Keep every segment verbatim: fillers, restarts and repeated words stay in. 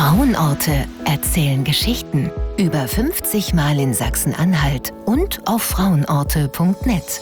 Frauenorte erzählen Geschichten. Über fünfzig Mal in Sachsen-Anhalt und auf frauenorte punkt net.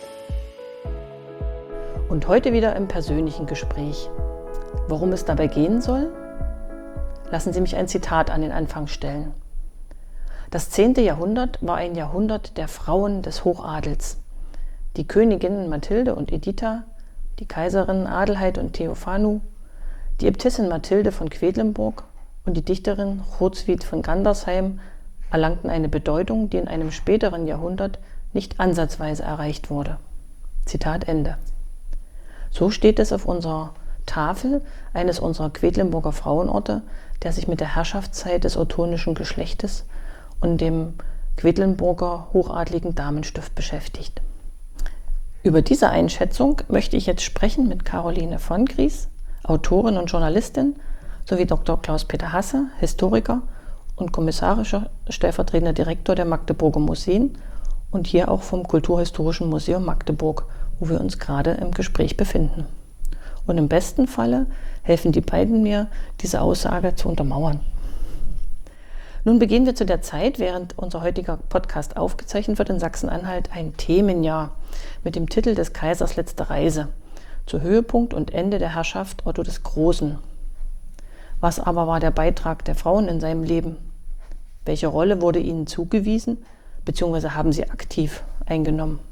Und heute wieder im persönlichen Gespräch. Worum es dabei gehen soll? Lassen Sie mich ein Zitat an den Anfang stellen. Das zehnte Jahrhundert war ein Jahrhundert der Frauen des Hochadels. Die Königinnen Mathilde und Editha, die Kaiserinnen Adelheid und Theophanu, die Äbtissin Mathilde von Quedlinburg und die Dichterin Chrodswith von Gandersheim erlangten eine Bedeutung, die in einem späteren Jahrhundert nicht ansatzweise erreicht wurde. Zitat Ende. So steht es auf unserer Tafel eines unserer Quedlinburger Frauenorte, der sich mit der Herrschaftszeit des ottonischen Geschlechtes und dem Quedlinburger hochadligen Damenstift beschäftigt. Über diese Einschätzung möchte ich jetzt sprechen mit Caroline von Gries, Autorin und Journalistin, sowie Doktor Klaus-Peter Hasse, Historiker und kommissarischer stellvertretender Direktor der Magdeburger Museen und hier auch vom Kulturhistorischen Museum Magdeburg, wo wir uns gerade im Gespräch befinden. Und im besten Falle helfen die beiden mir, diese Aussage zu untermauern. Nun begehen wir zu der Zeit, während unser heutiger Podcast aufgezeichnet wird, in Sachsen-Anhalt ein Themenjahr mit dem Titel des Kaisers letzte Reise zu Höhepunkt und Ende der Herrschaft Otto des Großen. Was aber war der Beitrag der Frauen in seinem Leben? Welche Rolle wurde ihnen zugewiesen, beziehungsweise haben sie aktiv eingenommen?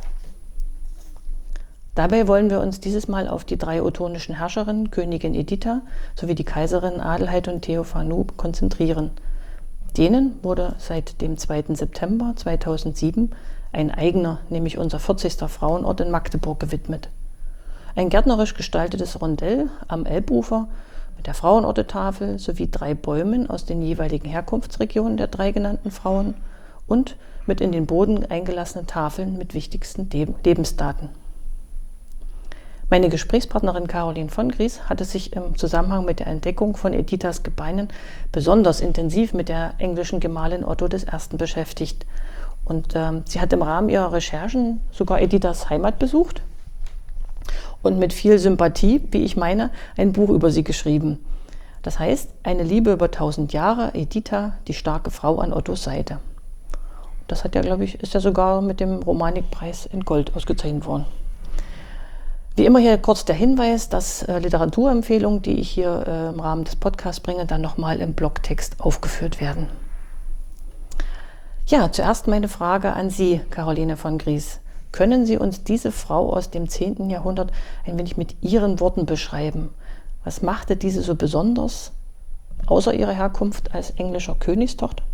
Dabei wollen wir uns dieses Mal auf die drei ottonischen Herrscherinnen, Königin Editha sowie die Kaiserinnen Adelheid und Theophanu konzentrieren. Denen wurde seit dem zweiten September zweitausendsieben ein eigener, nämlich unser vierzigster Frauenort in Magdeburg gewidmet. Ein gärtnerisch gestaltetes Rondell am Elbufer mit der Frauenortetafel sowie drei Bäumen aus den jeweiligen Herkunftsregionen der drei genannten Frauen und mit in den Boden eingelassenen Tafeln mit wichtigsten Lebensdaten. Meine Gesprächspartnerin Caroline von Gries hatte sich im Zusammenhang mit der Entdeckung von Edithas Gebeinen besonders intensiv mit der englischen Gemahlin Otto des Ersten beschäftigt. Und ähm, sie hat im Rahmen ihrer Recherchen sogar Edithas Heimat besucht und mit viel Sympathie, wie ich meine, ein Buch über sie geschrieben. Das heißt, eine Liebe über tausend Jahre, Editha, die starke Frau an Ottos Seite. Das hat ja, glaube ich, ist ja sogar mit dem Romanikpreis in Gold ausgezeichnet worden. Wie immer hier kurz der Hinweis, dass äh, Literaturempfehlungen, die ich hier äh, im Rahmen des Podcasts bringe, dann nochmal im Blogtext aufgeführt werden. Ja, zuerst meine Frage an Sie, Caroline von Gries. Können Sie uns diese Frau aus dem zehnten Jahrhundert ein wenig mit Ihren Worten beschreiben? Was machte diese so besonders, außer ihrer Herkunft als englischer Königstochter?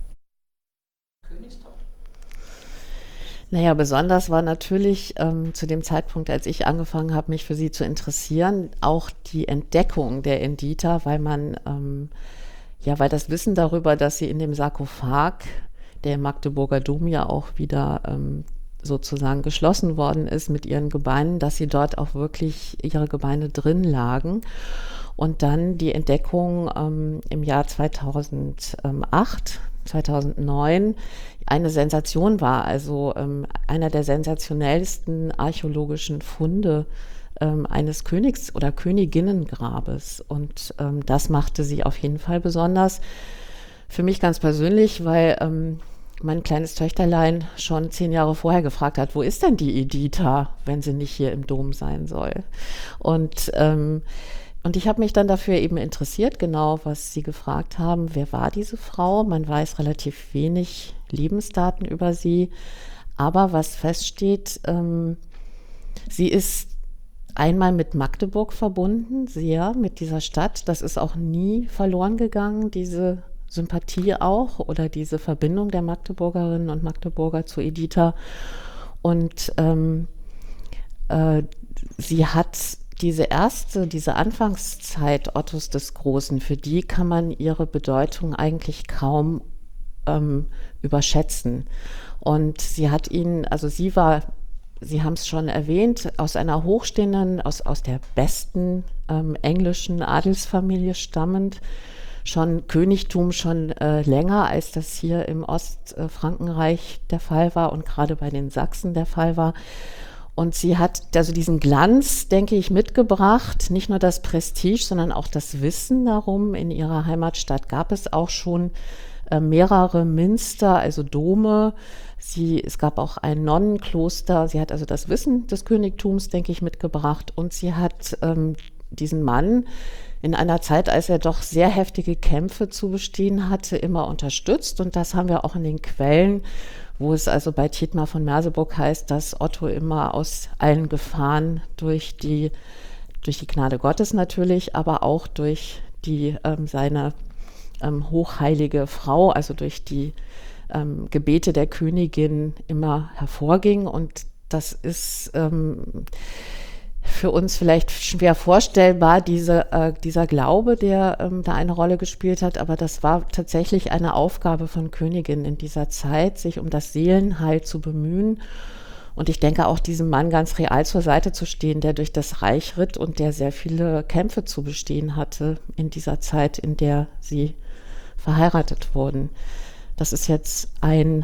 Naja, besonders war natürlich ähm, zu dem Zeitpunkt, als ich angefangen habe, mich für sie zu interessieren, auch die Entdeckung der Editha, weil man, ähm, ja, weil das Wissen darüber, dass sie in dem Sarkophag, der im Magdeburger Dom ja auch wieder ähm, sozusagen geschlossen worden ist mit ihren Gebeinen, dass sie dort auch wirklich ihre Gebeine drin lagen. Und dann die Entdeckung ähm, im Jahr zweitausendacht, zweitausendneun eine Sensation war, also ähm, einer der sensationellsten archäologischen Funde ähm, eines Königs- oder Königinnengrabes. Und ähm, das machte sie auf jeden Fall besonders. Für mich ganz persönlich, weil ähm, mein kleines Töchterlein schon zehn Jahre vorher gefragt hat, wo ist denn die Editha, wenn sie nicht hier im Dom sein soll? Und ähm, Und ich habe mich dann dafür eben interessiert, genau was Sie gefragt haben. Wer war diese Frau? Man weiß relativ wenig Lebensdaten über sie. Aber was feststeht, ähm, sie ist einmal mit Magdeburg verbunden, sehr mit dieser Stadt. Das ist auch nie verloren gegangen, diese Sympathie auch oder diese Verbindung der Magdeburgerinnen und Magdeburger zu Editha. Und ähm, äh, sie hat diese erste, diese Anfangszeit Ottos des Großen, für die kann man ihre Bedeutung eigentlich kaum ähm, überschätzen. Und sie hat ihn, also sie war, Sie haben es schon erwähnt, aus einer hochstehenden, aus, aus der besten ähm, englischen Adelsfamilie stammend, schon Königtum schon äh, länger, als das hier im Ostfrankenreich der Fall war und gerade bei den Sachsen der Fall war. Und sie hat also diesen Glanz, denke ich, mitgebracht, nicht nur das Prestige, sondern auch das Wissen darum. In ihrer Heimatstadt gab es auch schon äh, mehrere Münster, also Dome. Sie, es gab auch ein Nonnenkloster. Sie hat also das Wissen des Königtums, denke ich, mitgebracht. Und sie hat ähm, diesen Mann in einer Zeit, als er doch sehr heftige Kämpfe zu bestehen hatte, immer unterstützt. Und das haben wir auch in den Quellen, wo es also bei Thietmar von Merseburg heißt, dass Otto immer aus allen Gefahren durch die, durch die Gnade Gottes natürlich, aber auch durch die, ähm, seine ähm, hochheilige Frau, also durch die ähm, Gebete der Königin immer hervorging. Und das ist ähm, für uns vielleicht schwer vorstellbar, diese, äh, dieser Glaube, der ähm, da eine Rolle gespielt hat. Aber das war tatsächlich eine Aufgabe von Königinnen in dieser Zeit, sich um das Seelenheil zu bemühen. Und ich denke auch, diesem Mann ganz real zur Seite zu stehen, der durch das Reich ritt und der sehr viele Kämpfe zu bestehen hatte in dieser Zeit, in der sie verheiratet wurden. Das ist jetzt ein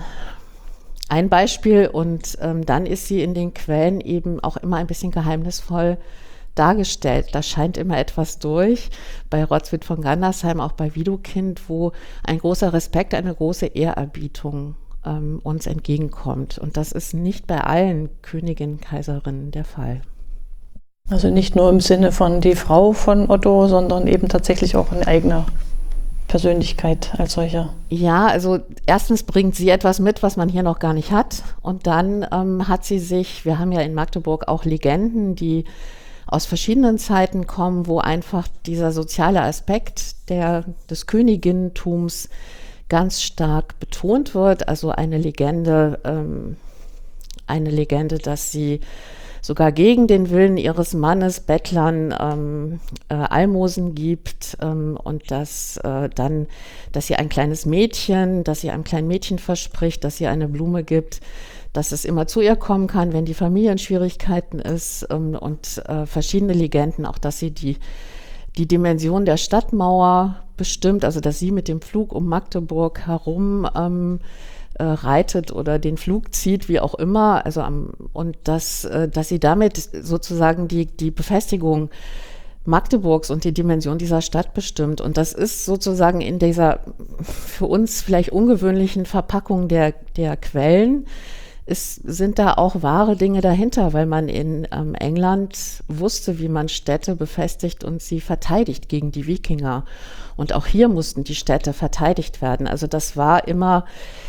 Ein Beispiel, und ähm, dann ist sie in den Quellen eben auch immer ein bisschen geheimnisvoll dargestellt. Da scheint immer etwas durch, bei Rodswit von Gandersheim, auch bei Widukind, wo ein großer Respekt, eine große Ehrerbietung ähm, uns entgegenkommt. Und das ist nicht bei allen Königinnen, Kaiserinnen der Fall. Also nicht nur im Sinne von die Frau von Otto, sondern eben tatsächlich auch in eigener Persönlichkeit als solcher. Ja, also erstens bringt sie etwas mit, was man hier noch gar nicht hat. Und dann ähm, hat sie sich, wir haben ja in Magdeburg auch Legenden, die aus verschiedenen Zeiten kommen, wo einfach dieser soziale Aspekt der, des Königinnentums ganz stark betont wird. Also eine Legende, ähm, eine Legende, dass sie sogar gegen den Willen ihres Mannes Bettlern ähm, äh, Almosen gibt ähm, und dass äh, dann, dass sie ein kleines Mädchen, dass sie einem kleinen Mädchen verspricht, dass sie eine Blume gibt, dass es immer zu ihr kommen kann, wenn die Familie in Schwierigkeiten ist, ähm, und äh, verschiedene Legenden, auch dass sie die, die Dimension der Stadtmauer bestimmt, also dass sie mit dem Flug um Magdeburg herum ähm, Äh, reitet oder den Flug zieht, wie auch immer, also am, und dass, äh, dass sie damit sozusagen die, die Befestigung Magdeburgs und die Dimension dieser Stadt bestimmt. Und das ist sozusagen in dieser für uns vielleicht ungewöhnlichen Verpackung der, der Quellen, ist, sind da auch wahre Dinge dahinter, weil man in ähm, England wusste, wie man Städte befestigt und sie verteidigt gegen die Wikinger. Und auch hier mussten die Städte verteidigt werden. Also das war immer,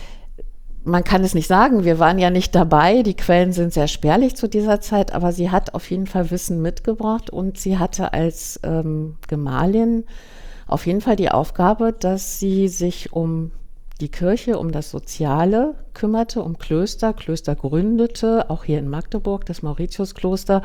man kann es nicht sagen, wir waren ja nicht dabei, die Quellen sind sehr spärlich zu dieser Zeit, aber sie hat auf jeden Fall Wissen mitgebracht und sie hatte als ähm, Gemahlin auf jeden Fall die Aufgabe, dass sie sich um die Kirche, um das Soziale kümmerte, um Klöster, Klöster gründete, auch hier in Magdeburg, das Mauritiuskloster,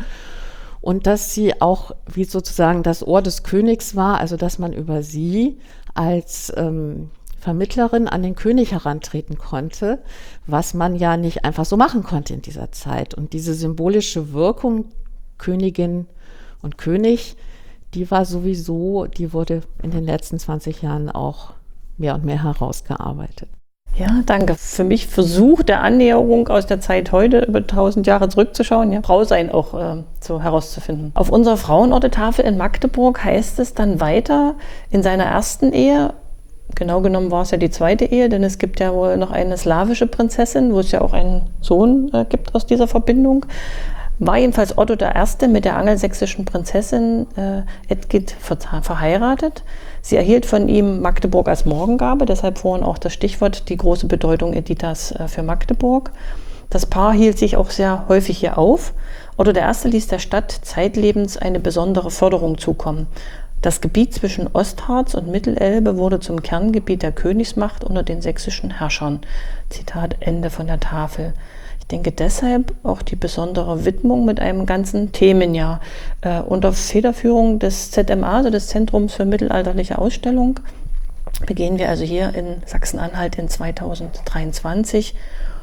und dass sie auch wie sozusagen das Ohr des Königs war, also dass man über sie als ähm, Vermittlerin an den König herantreten konnte, was man ja nicht einfach so machen konnte in dieser Zeit. Und diese symbolische Wirkung, Königin und König, die war sowieso, die wurde in den letzten zwanzig Jahren auch mehr und mehr herausgearbeitet. Ja, danke. Für mich Versuch der Annäherung aus der Zeit heute über tausend Jahre zurückzuschauen, ja, Frau sein auch äh, so herauszufinden. Auf unserer Frauenortetafel in Magdeburg heißt es dann weiter, in seiner ersten Ehe, genau genommen war es ja die zweite Ehe, denn es gibt ja wohl noch eine slawische Prinzessin, wo es ja auch einen Sohn äh, gibt aus dieser Verbindung, war jedenfalls Otto der Erste mit der angelsächsischen Prinzessin äh, Edgith ver- verheiratet. Sie erhielt von ihm Magdeburg als Morgengabe, deshalb vorhin auch das Stichwort, die große Bedeutung Edithas äh, für Magdeburg. Das Paar hielt sich auch sehr häufig hier auf. Otto der Erste ließ der Stadt zeitlebens eine besondere Förderung zukommen. Das Gebiet zwischen Ostharz und Mittelelbe wurde zum Kerngebiet der Königsmacht unter den sächsischen Herrschern. Zitat Ende von der Tafel. Ich denke deshalb auch die besondere Widmung mit einem ganzen Themenjahr. Äh, unter Federführung des Z M A, also des Zentrums für mittelalterliche Ausstellung, begehen wir also hier in Sachsen-Anhalt in zweitausenddreiundzwanzig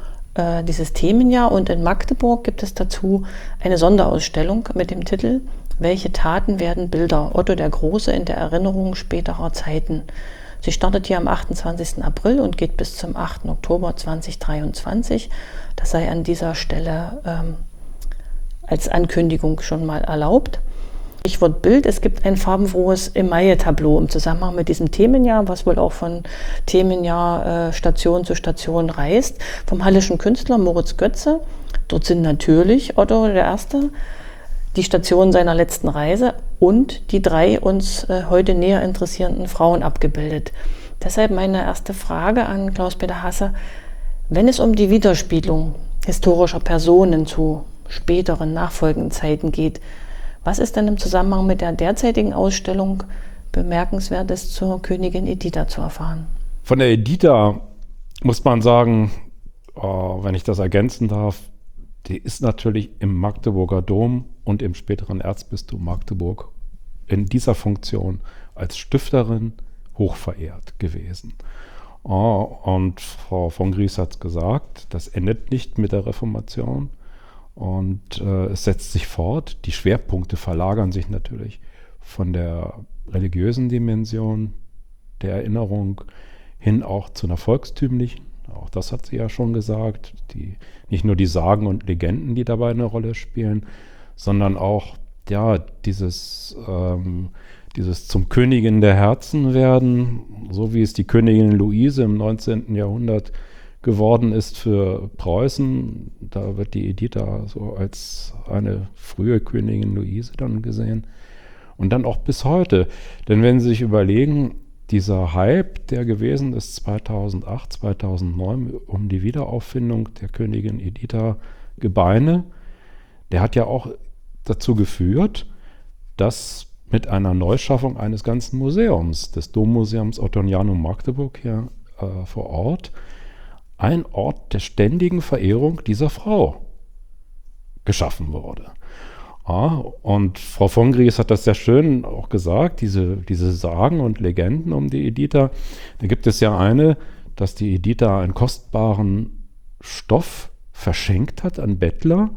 äh, dieses Themenjahr. Und in Magdeburg gibt es dazu eine Sonderausstellung mit dem Titel Welche Taten werden Bilder? Otto der Große in der Erinnerung späterer Zeiten. Sie startet hier am achtundzwanzigsten April und geht bis zum achten Oktober zweitausenddreiundzwanzig. Das sei an dieser Stelle ähm, als Ankündigung schon mal erlaubt. Stichwort Bild, es gibt ein farbenfrohes Emaille-Tableau im Zusammenhang mit diesem Themenjahr, was wohl auch von Themenjahr äh, Station zu Station reist, vom hallischen Künstler Moritz Götze. Dort sind natürlich Otto der Erste, die Station seiner letzten Reise und die drei uns äh, heute näher interessierenden Frauen abgebildet. Deshalb meine erste Frage an Klaus-Peter Hasse: Wenn es um die Widerspiegelung historischer Personen zu späteren, nachfolgenden Zeiten geht, was ist denn im Zusammenhang mit der derzeitigen Ausstellung Bemerkenswertes zur Königin Editha zu erfahren? Von der Editha muss man sagen, äh, wenn ich das ergänzen darf, die ist natürlich im Magdeburger Dom und im späteren Erzbistum Magdeburg in dieser Funktion als Stifterin hochverehrt gewesen. Äh, und Frau von Gries hat es gesagt, das endet nicht mit der Reformation. Und äh, es setzt sich fort. Die Schwerpunkte verlagern sich natürlich von der religiösen Dimension der Erinnerung hin auch zu einer volkstümlichen. Auch das hat sie ja schon gesagt. Die, nicht nur die Sagen und Legenden, die dabei eine Rolle spielen, sondern auch ja, dieses, ähm, dieses zum Königin der Herzen werden, so wie es die Königin Luise im neunzehnten Jahrhundert geworden ist für Preußen. Da wird die Editha so als eine frühe Königin Luise dann gesehen. Und dann auch bis heute. Denn wenn Sie sich überlegen, dieser Hype, der gewesen ist zweitausendacht, zweitausendneun um die Wiederauffindung der Königin Editha Gebeine, der hat ja auch dazu geführt, dass mit einer Neuschaffung eines ganzen Museums, des Dommuseums Ottonianum Magdeburg hier äh, vor Ort, ein Ort der ständigen Verehrung dieser Frau geschaffen wurde. Ja, und Frau von Gries hat das sehr schön auch gesagt, diese, diese Sagen und Legenden um die Editha. Da gibt es ja eine, dass die Editha einen kostbaren Stoff verschenkt hat an Bettler,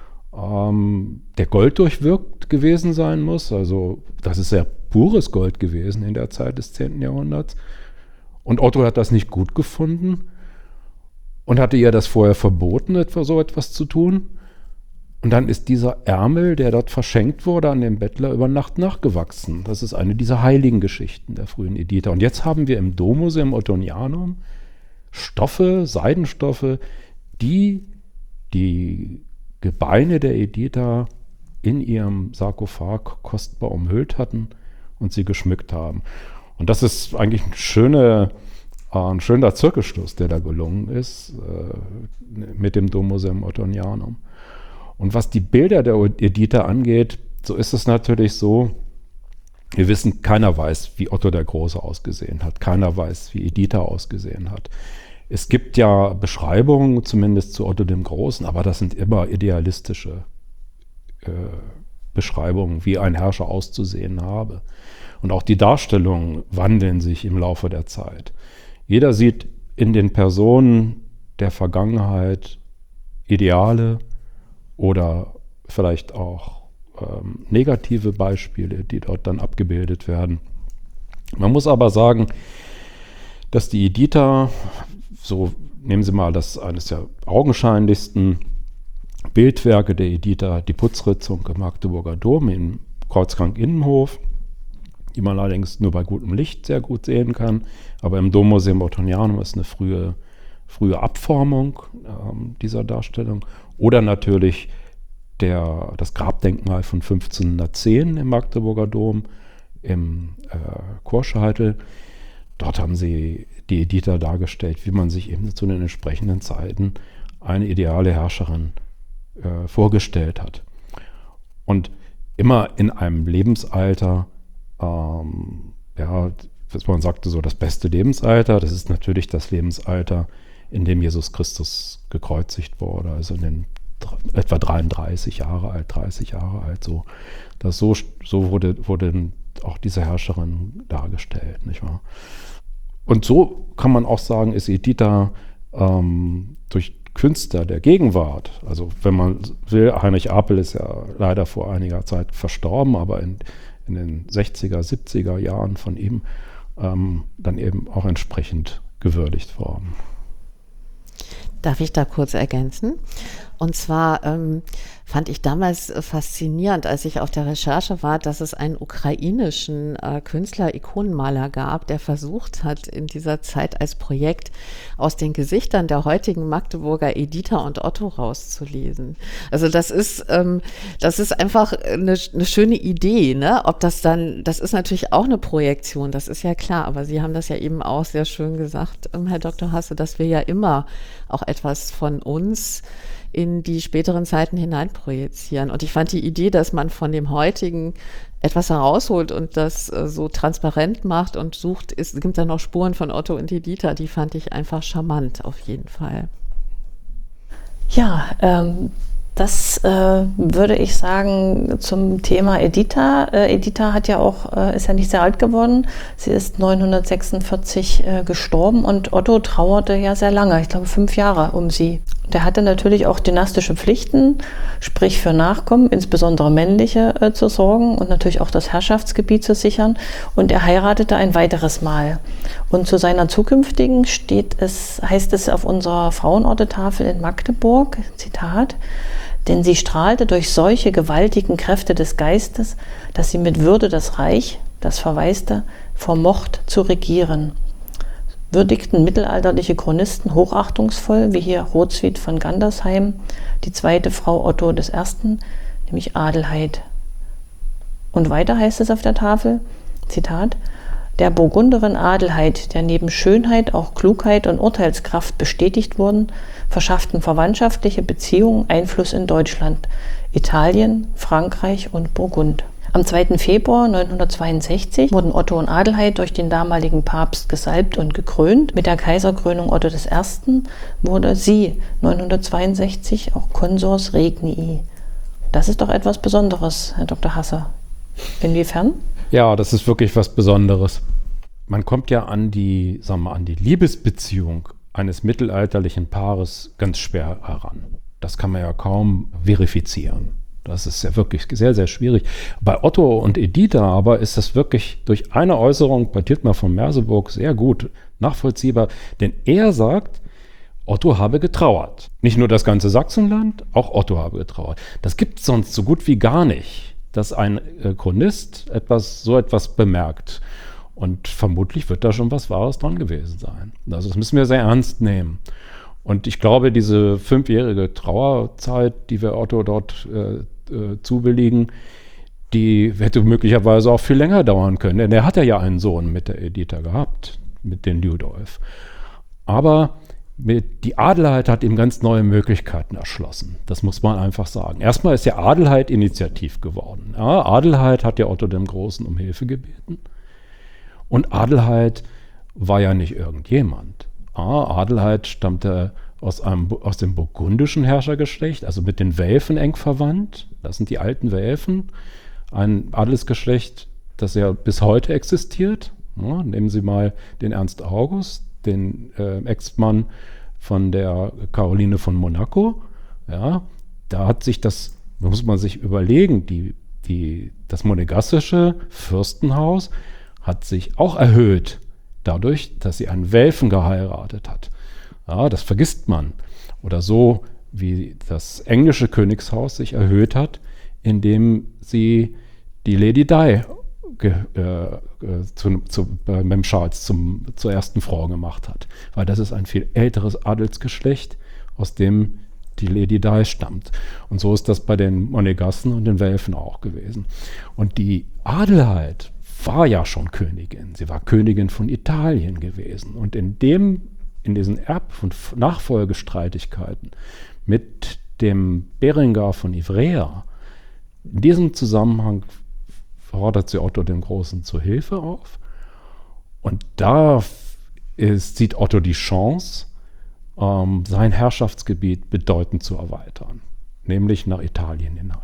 ähm, der Gold durchwirkt gewesen sein muss. Also das ist sehr pures Gold gewesen in der Zeit des zehnten Jahrhunderts. Und Otto hat das nicht gut gefunden und hatte ihr das vorher verboten, etwa so etwas zu tun. Und dann ist dieser Ärmel, der dort verschenkt wurde, an den Bettler über Nacht nachgewachsen. Das ist eine dieser heiligen Geschichten der frühen Editha. Und jetzt haben wir im Dommuseum Ottonianum Stoffe, Seidenstoffe, die die Gebeine der Editha in ihrem Sarkophag kostbar umhüllt hatten und sie geschmückt haben. Und das ist eigentlich eine schöne Ein schöner Zirkelschluss, der da gelungen ist äh, mit dem Dommuseum Ottonianum. Und was die Bilder der Editha angeht, so ist es natürlich so, wir wissen, keiner weiß, wie Otto der Große ausgesehen hat. Keiner weiß, wie Editha ausgesehen hat. Es gibt ja Beschreibungen, zumindest zu Otto dem Großen, aber das sind immer idealistische äh, Beschreibungen, wie ein Herrscher auszusehen habe. Und auch die Darstellungen wandeln sich im Laufe der Zeit. Jeder sieht in den Personen der Vergangenheit Ideale oder vielleicht auch ähm, negative Beispiele, die dort dann abgebildet werden. Man muss aber sagen, dass die Editha, so nehmen Sie mal das eines der augenscheinlichsten Bildwerke der Editha, die Putzritzung im Magdeburger Dom im Kreuzgang-Innenhof, die man allerdings nur bei gutem Licht sehr gut sehen kann. Aber im Dommuseum Ottonianum ist eine frühe, frühe Abformung ähm, dieser Darstellung. Oder natürlich der, das Grabdenkmal von fünfzehnhundertzehn im Magdeburger Dom, im äh, Chorscheitel. Dort haben sie die Editha dargestellt, wie man sich eben zu den entsprechenden Zeiten eine ideale Herrscherin äh, vorgestellt hat. Und immer in einem Lebensalter, ähm, ja, man sagte so, das beste Lebensalter, das ist natürlich das Lebensalter, in dem Jesus Christus gekreuzigt wurde, also in den etwa dreiunddreißig Jahre alt, dreißig Jahre alt, so. Das so, so wurde, wurde auch diese Herrscherin dargestellt, nicht wahr? Und so kann man auch sagen, ist Editha ähm, durch Künstler der Gegenwart, also wenn man will, Heinrich Apel ist ja leider vor einiger Zeit verstorben, aber in, in den sechziger, siebziger Jahren von ihm ähm, dann eben auch entsprechend gewürdigt worden. Darf ich da kurz ergänzen? Und zwar ähm, fand ich damals äh, faszinierend, als ich auf der Recherche war, dass es einen ukrainischen äh, Künstler, Ikonenmaler gab, der versucht hat, in dieser Zeit als Projekt aus den Gesichtern der heutigen Magdeburger Editha und Otto rauszulesen. Also das ist, ähm, das ist einfach eine, eine schöne Idee, ne? Ob das dann, das ist natürlich auch eine Projektion, das ist ja klar, aber Sie haben das ja eben auch sehr schön gesagt, ähm, Herr Doktor Hasse, dass wir ja immer auch etwas von uns in die späteren Zeiten hineinprojizieren. Und ich fand die Idee, dass man von dem heutigen etwas herausholt und das äh, so transparent macht und sucht, es gibt da noch Spuren von Otto und Editha, die fand ich einfach charmant auf jeden Fall. Ja, ähm, das äh, würde ich sagen zum Thema Editha. Äh, Editha hat ja auch, äh, ist ja nicht sehr alt geworden. Sie ist neunzehnhundertsechsundvierzig äh, gestorben und Otto trauerte ja sehr lange, ich glaube fünf Jahre um sie. Der hatte natürlich auch dynastische Pflichten, sprich für Nachkommen, insbesondere männliche, äh, zu sorgen und natürlich auch das Herrschaftsgebiet zu sichern. Und er heiratete ein weiteres Mal. Und zu seiner zukünftigen steht es, heißt es auf unserer Frauenortetafel in Magdeburg, Zitat, denn sie strahlte durch solche gewaltigen Kräfte des Geistes, dass sie mit Würde das Reich, das Verwaiste, vermocht zu regieren. Würdigten mittelalterliche Chronisten hochachtungsvoll, wie hier Rotswied von Gandersheim, die zweite Frau Otto des Ersten, nämlich Adelheid. Und weiter heißt es auf der Tafel, Zitat, der Burgunderin Adelheid, der neben Schönheit auch Klugheit und Urteilskraft bestätigt wurden, verschafften verwandtschaftliche Beziehungen Einfluss in Deutschland, Italien, Frankreich und Burgund. Am zweiten Februar neunzehnhundertzweiundsechzig wurden Otto und Adelheid durch den damaligen Papst gesalbt und gekrönt. Mit der Kaiserkrönung Otto des Ersten wurde sie neunzehnhundertzweiundsechzig auch Consors Regnii. Das ist doch etwas Besonderes, Herr Doktor Hasse. Inwiefern? Ja, das ist wirklich was Besonderes. Man kommt ja an die, sagen wir, an die Liebesbeziehung eines mittelalterlichen Paares ganz schwer heran. Das kann man ja kaum verifizieren. Das ist ja wirklich sehr, sehr schwierig. Bei Otto und Editha aber ist das wirklich durch eine Äußerung bei Dietmar von Merseburg sehr gut nachvollziehbar. Denn er sagt, Otto habe getrauert. Nicht nur das ganze Sachsenland, auch Otto habe getrauert. Das gibt es sonst so gut wie gar nicht, dass ein äh, Chronist etwas, so etwas bemerkt. Und vermutlich wird da schon was Wahres dran gewesen sein. Also das müssen wir sehr ernst nehmen. Und ich glaube, diese fünfjährige Trauerzeit, die wir Otto dort äh, äh, zubilligen, die hätte möglicherweise auch viel länger dauern können. Denn er hatte ja einen Sohn mit der Editha gehabt, mit dem Liudolf. Aber mit, die Adelheid hat ihm ganz neue Möglichkeiten erschlossen. Das muss man einfach sagen. Erstmal ist ja Adelheid initiativ geworden. Ja, Adelheid hat ja Otto dem Großen um Hilfe gebeten. Und Adelheid war ja nicht irgendjemand. Ah, Adelheid stammte aus, einem, aus dem burgundischen Herrschergeschlecht, also mit den Welfen eng verwandt. Das sind die alten Welfen, ein Adelsgeschlecht, das ja bis heute existiert. Ja, nehmen Sie mal den Ernst August, den äh, Ex-Mann von der Caroline von Monaco. Ja, da hat sich das, da muss man sich überlegen, die, die, das monegassische Fürstenhaus hat sich auch erhöht, dadurch, dass sie einen Welfen geheiratet hat. Ja, das vergisst man. Oder so, wie das englische Königshaus sich erhöht hat, indem sie die Lady Di ge, äh, zu, zu, bei Mem Charles zum, zur ersten Frau gemacht hat. Weil das ist ein viel älteres Adelsgeschlecht, aus dem die Lady Di stammt. Und so ist das bei den Monegassen und den Welfen auch gewesen. Und die Adelheid war ja schon Königin. Sie war Königin von Italien gewesen. Und in dem, in diesen Erb- und Nachfolgestreitigkeiten mit dem Berengar von Ivrea, in diesem Zusammenhang fordert sie Otto dem Großen zur Hilfe auf. Und da ist, sieht Otto die Chance, ähm, sein Herrschaftsgebiet bedeutend zu erweitern, nämlich nach Italien hinein.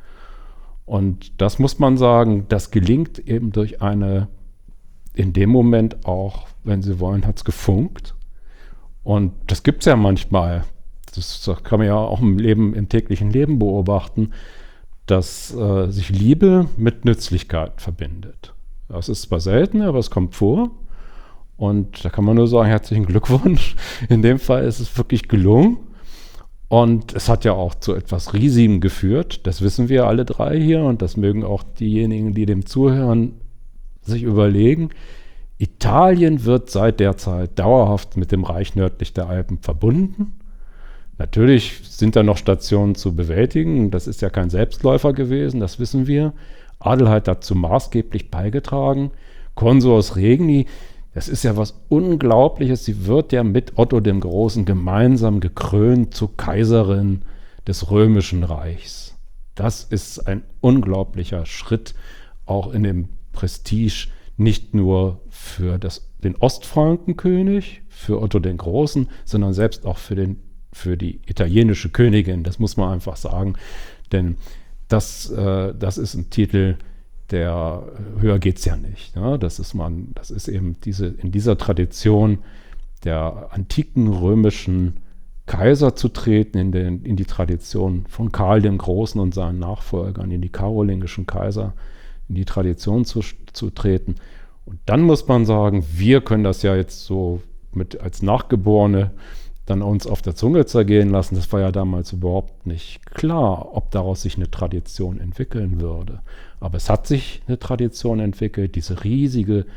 Und das muss man sagen, das gelingt eben durch eine, in dem Moment auch, wenn Sie wollen, hat es gefunkt. Und das gibt es ja manchmal, das, das kann man ja auch im Leben, im täglichen Leben beobachten, dass äh, sich Liebe mit Nützlichkeit verbindet. Das ist zwar selten, aber es kommt vor. Und da kann man nur sagen, herzlichen Glückwunsch. In dem Fall ist es wirklich gelungen. Und es hat ja auch zu etwas Riesigem geführt. Das wissen wir alle drei hier und das mögen auch diejenigen, die dem zuhören, sich überlegen. Italien wird seit der Zeit dauerhaft mit dem Reich nördlich der Alpen verbunden. Natürlich sind da noch Stationen zu bewältigen. Das ist ja kein Selbstläufer gewesen, das wissen wir. Adelheid hat dazu maßgeblich beigetragen. Consors Regni, das ist ja was Unglaubliches. Sie wird ja mit Otto dem Großen gemeinsam gekrönt zur Kaiserin des Römischen Reichs. Das ist ein unglaublicher Schritt, auch in dem Prestige, nicht nur für das, den Ostfrankenkönig, für Otto den Großen, sondern selbst auch für, den, für die italienische Königin. Das muss man einfach sagen, denn das, äh, das ist ein Titel, der höher geht es ja nicht. Ne? Das ist man, das ist eben diese, in dieser Tradition der antiken römischen Kaiser zu treten, in, den, in die Tradition von Karl dem Großen und seinen Nachfolgern, in die karolingischen Kaiser, in die Tradition zu, zu treten. Und dann muss man sagen, wir können das ja jetzt so mit als Nachgeborene dann uns auf der Zunge zergehen lassen. Das war ja damals überhaupt nicht klar, ob daraus sich eine Tradition entwickeln würde. Aber es hat sich eine Tradition entwickelt, diese riesige,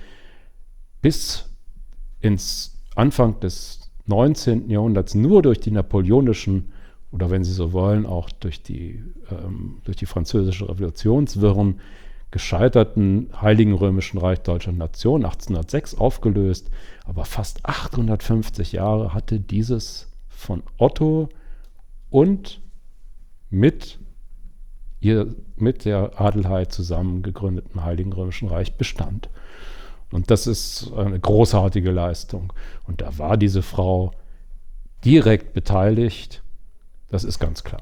bis ins Anfang des neunzehnten Jahrhunderts nur durch die napoleonischen oder wenn Sie so wollen, auch durch die, ähm, durch die französische Revolutionswirren gescheiterten Heiligen Römischen Reich Deutscher Nation achtzehnhundertsechs aufgelöst. Aber fast achthundertfünfzig Jahre hatte dieses von Otto und mit, ihr, mit der Adelheid zusammen gegründeten Heiligen Römischen Reich Bestand. Und das ist eine großartige Leistung. Und da war diese Frau direkt beteiligt. Das ist ganz klar.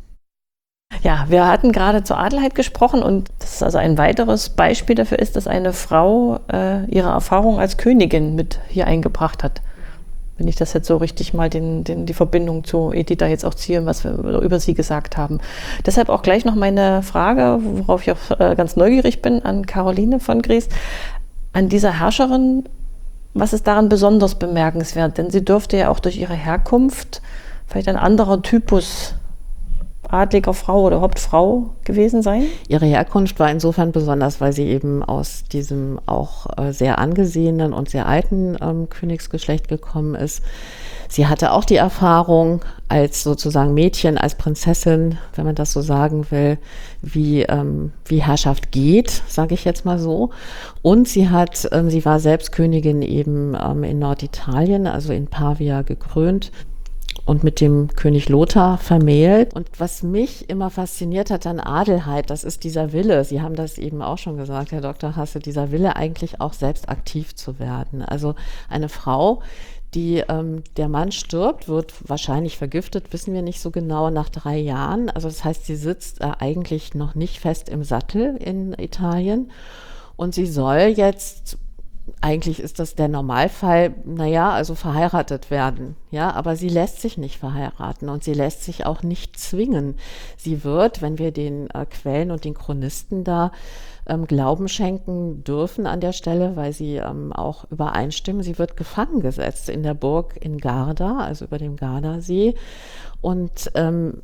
Ja, wir hatten gerade zur Adelheid gesprochen und das ist also ein weiteres Beispiel dafür ist, dass eine Frau äh, ihre Erfahrung als Königin mit hier eingebracht hat. Wenn ich das jetzt so richtig mal den, den, die Verbindung zu Editha jetzt auch ziehe, was wir über sie gesagt haben. Deshalb auch gleich noch meine Frage, worauf ich auch äh, ganz neugierig bin, an Caroline von Gries. An dieser Herrscherin, was ist daran besonders bemerkenswert? Denn sie dürfte ja auch durch ihre Herkunft vielleicht ein anderer Typus adliger Frau oder Hauptfrau gewesen sein? Ihre Herkunft war insofern besonders, weil sie eben aus diesem auch äh, sehr angesehenen und sehr alten ähm, Königsgeschlecht gekommen ist. Sie hatte auch die Erfahrung als sozusagen Mädchen, als Prinzessin, wenn man das so sagen will, wie, ähm, wie Herrschaft geht, sage ich jetzt mal so. Und sie hat, ähm, sie war selbst Königin eben ähm, in Norditalien, also in Pavia gekrönt und mit dem König Lothar vermählt. Und was mich immer fasziniert hat an Adelheid, das ist dieser Wille, Sie haben das eben auch schon gesagt, Herr Doktor Hasse, dieser Wille eigentlich auch selbst aktiv zu werden. Also eine Frau, die, ähm, der Mann stirbt, wird wahrscheinlich vergiftet, wissen wir nicht so genau, nach drei Jahren. Also das heißt, sie sitzt äh, eigentlich noch nicht fest im Sattel in Italien und sie soll jetzt, eigentlich ist das der Normalfall, naja, also verheiratet werden, ja, aber sie lässt sich nicht verheiraten und sie lässt sich auch nicht zwingen. Sie wird, wenn wir den äh, Quellen und den Chronisten da ähm, Glauben schenken dürfen an der Stelle, weil sie ähm, auch übereinstimmen, sie wird gefangen gesetzt in der Burg in Garda, also über dem Gardasee und ähm,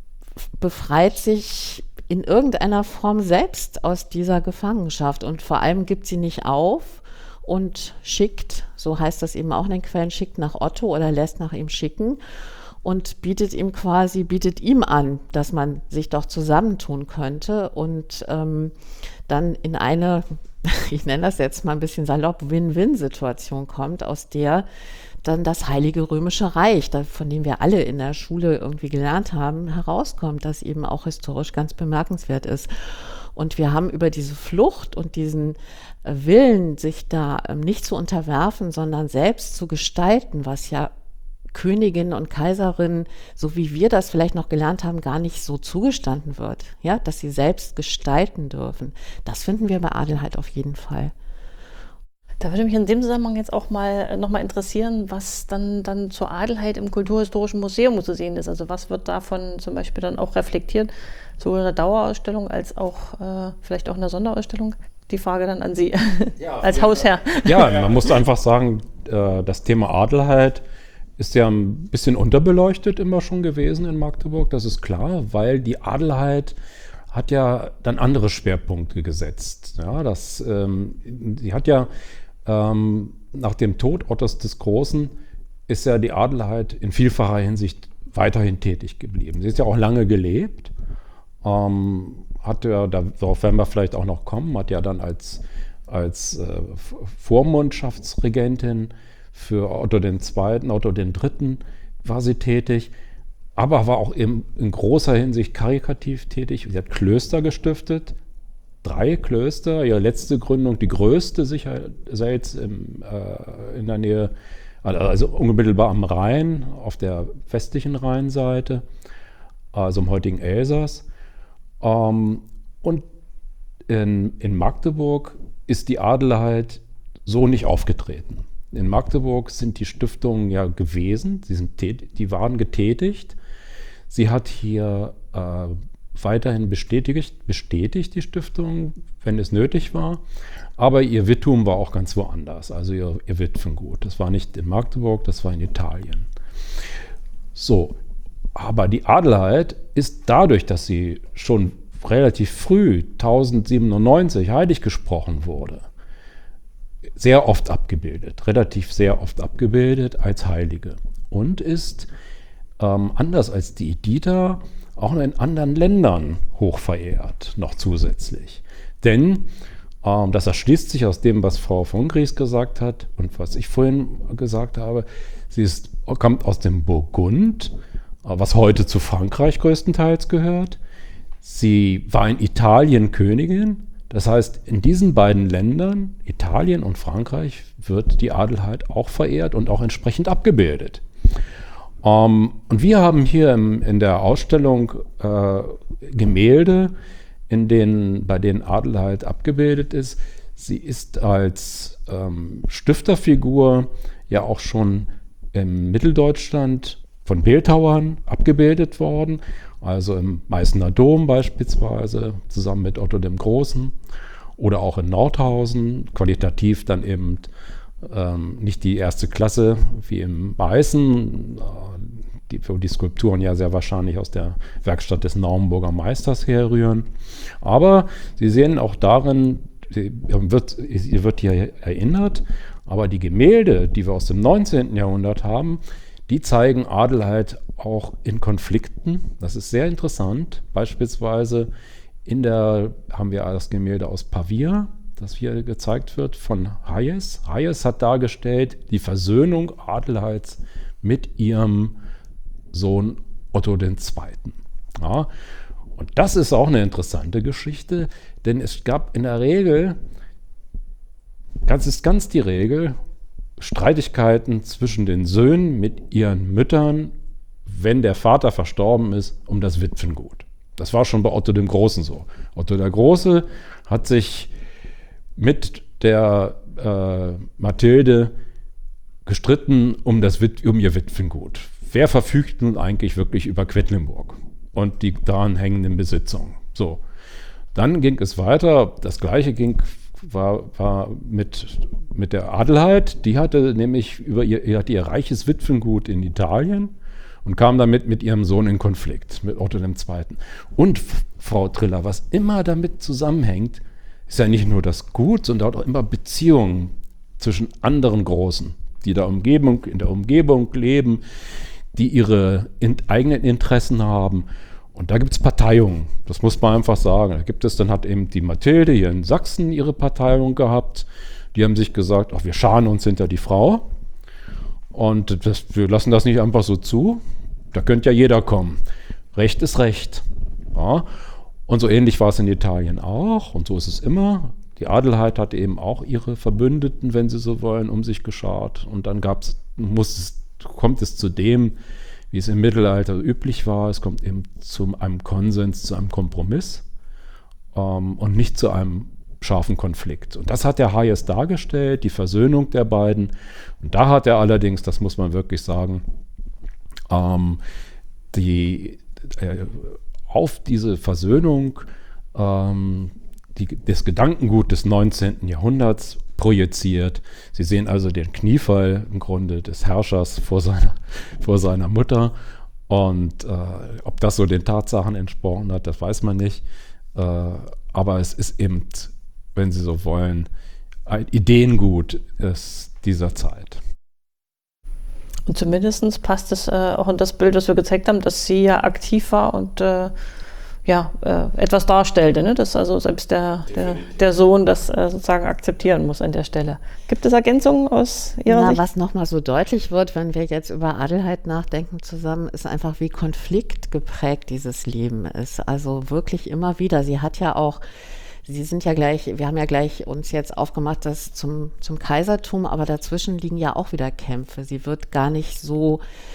befreit sich in irgendeiner Form selbst aus dieser Gefangenschaft und vor allem gibt sie nicht auf, und schickt, so heißt das eben auch in den Quellen, schickt nach Otto oder lässt nach ihm schicken und bietet ihm quasi, bietet ihm an, dass man sich doch zusammentun könnte und ähm, dann in eine, ich nenne das jetzt mal ein bisschen salopp, Win-Win-Situation kommt, aus der dann das Heilige Römische Reich, von dem wir alle in der Schule irgendwie gelernt haben, herauskommt, das eben auch historisch ganz bemerkenswert ist. Und wir haben über diese Flucht und diesen Willen, sich da nicht zu unterwerfen, sondern selbst zu gestalten, was ja Königinnen und Kaiserinnen, so wie wir das vielleicht noch gelernt haben, gar nicht so zugestanden wird, ja, dass sie selbst gestalten dürfen. Das finden wir bei Adelheid auf jeden Fall. Da würde mich in dem Zusammenhang jetzt auch mal noch mal interessieren, was dann, dann zur Adelheid im Kulturhistorischen Museum zu sehen ist. Also was wird davon zum Beispiel dann auch reflektiert, sowohl in der Dauerausstellung als auch äh, vielleicht auch in der Sonderausstellung? Die Frage dann an Sie ja, als Hausherr. Ja, man muss einfach sagen, äh, das Thema Adelheid ist ja ein bisschen unterbeleuchtet immer schon gewesen in Magdeburg, das ist klar, weil die Adelheid hat ja dann andere Schwerpunkte gesetzt. Ja, das, ähm, sie hat ja ähm, nach dem Tod Ottos des Großen ist ja die Adelheid in vielfacher Hinsicht weiterhin tätig geblieben. Sie ist ja auch lange gelebt, ähm, hat ja, darauf werden wir vielleicht auch noch kommen, hat ja dann als, als äh, Vormundschaftsregentin für Otto den Zweiten, Otto den Dritten war sie tätig, aber war auch in, in großer Hinsicht karitativ tätig. Sie hat Klöster gestiftet, drei Klöster, ihre letzte Gründung, die größte sicherseits im, äh, in der Nähe, also unmittelbar am Rhein, auf der westlichen Rheinseite, also im heutigen Elsass. Ähm, und in, in Magdeburg ist die Adelheid so nicht aufgetreten. In Magdeburg sind die Stiftungen ja gewesen, sie sind tät- die waren getätigt. Sie hat hier äh, weiterhin bestätigt, bestätigt, die Stiftung, wenn es nötig war. Aber ihr Wittum war auch ganz woanders, also ihr, ihr Witwengut. Das war nicht in Magdeburg, das war in Italien. So, aber die Adelheid ist dadurch, dass sie schon relativ früh, tausendsiebenundneunzig, heilig gesprochen wurde, sehr oft abgebildet, relativ sehr oft abgebildet als Heilige. Und ist ähm, anders als die Editha auch in anderen Ländern hoch verehrt, noch zusätzlich. Denn ähm, das erschließt sich aus dem, was Frau von Gries gesagt hat und was ich vorhin gesagt habe. Sie ist, kommt aus dem Burgund, äh, was heute zu Frankreich größtenteils gehört. Sie war in Italien Königin. Das heißt, in diesen beiden Ländern, Italien und Frankreich, wird die Adelheid auch verehrt und auch entsprechend abgebildet. Um, und wir haben hier im, in der Ausstellung äh, Gemälde, in denen, bei denen Adelheid abgebildet ist. Sie ist als ähm, Stifterfigur ja auch schon im Mitteldeutschland von Bildhauern abgebildet worden, also im Meißner Dom beispielsweise, zusammen mit Otto dem Großen, oder auch in Nordhausen, qualitativ dann eben ähm, nicht die erste Klasse wie im Meißen, die, wo die Skulpturen ja sehr wahrscheinlich aus der Werkstatt des Naumburger Meisters herrühren. Aber Sie sehen auch darin, sie wird, sie wird hier erinnert, aber die Gemälde, die wir aus dem neunzehnten Jahrhundert haben, die zeigen Adelheid auch in Konflikten. Das ist sehr interessant. Beispielsweise in der, haben wir das Gemälde aus Pavia, das hier gezeigt wird, von Hayes. Hayes hat dargestellt die Versöhnung Adelheids mit ihrem Sohn Otto den Zweiten. Ja, und das ist auch eine interessante Geschichte, denn es gab in der Regel, das ist ganz die Regel, Streitigkeiten zwischen den Söhnen mit ihren Müttern, wenn der Vater verstorben ist, um das Witwengut. Das war schon bei Otto dem Großen so. Otto der Große hat sich mit der äh, Mathilde gestritten um, das Wit- um ihr Witwengut. Wer verfügt nun eigentlich wirklich über Quedlinburg und die daran hängenden Besitzungen? So, dann ging es weiter. Das Gleiche ging war, war mit, mit der Adelheid. Die hatte nämlich über ihr, ihr, hatte ihr reiches Witwengut in Italien und kam damit mit ihrem Sohn in Konflikt, mit Otto dem Zweiten. Und Frau Triller, was immer damit zusammenhängt, ist ja nicht nur das Gut, sondern auch immer Beziehungen zwischen anderen Großen, die da Umgebung, in der Umgebung leben, die ihre in, eigenen Interessen haben. Und da gibt es Parteiungen, das muss man einfach sagen. Da gibt es, dann hat eben die Mathilde hier in Sachsen ihre Parteiung gehabt. Die haben sich gesagt, ach, wir scharen uns hinter die Frau. Und das, wir lassen das nicht einfach so zu. Da könnte ja jeder kommen. Recht ist Recht. Ja. Und so ähnlich war es in Italien auch. Und so ist es immer. Die Adelheid hatte eben auch ihre Verbündeten, wenn sie so wollen, um sich geschart. Und dann gab's, muss es, kommt es zu dem, wie es im Mittelalter üblich war. Es kommt eben zu einem Konsens, zu einem Kompromiss ähm, und nicht zu einem scharfen Konflikt. Und das hat der Hayes dargestellt, die Versöhnung der beiden. Und da hat er allerdings, das muss man wirklich sagen, ähm, die, äh, auf diese Versöhnung ähm, die, das Gedankengut des neunzehnten Jahrhunderts projiziert. Sie sehen also den Kniefall im Grunde des Herrschers vor seiner, vor seiner Mutter. Und äh, ob das so den Tatsachen entsprochen hat, das weiß man nicht. Äh, aber es ist eben, wenn Sie so wollen, ein Ideengut ist dieser Zeit. Und zumindest passt es äh, auch in das Bild, das wir gezeigt haben, dass sie ja aktiv war und äh, ja, äh, etwas darstellte, ne? Dass also selbst der, der, der Sohn das äh, sozusagen akzeptieren muss an der Stelle. Gibt es Ergänzungen aus Ihrer Na, Sicht? was nochmal so deutlich wird, wenn wir jetzt über Adelheid nachdenken zusammen, ist einfach, wie konfliktgeprägt dieses Leben ist. Also wirklich immer wieder. Sie hat ja auch Sie sind ja gleich, wir haben ja gleich uns jetzt aufgemacht, das zum, zum Kaisertum, aber dazwischen liegen ja auch wieder Kämpfe. Sie wird gar nicht so,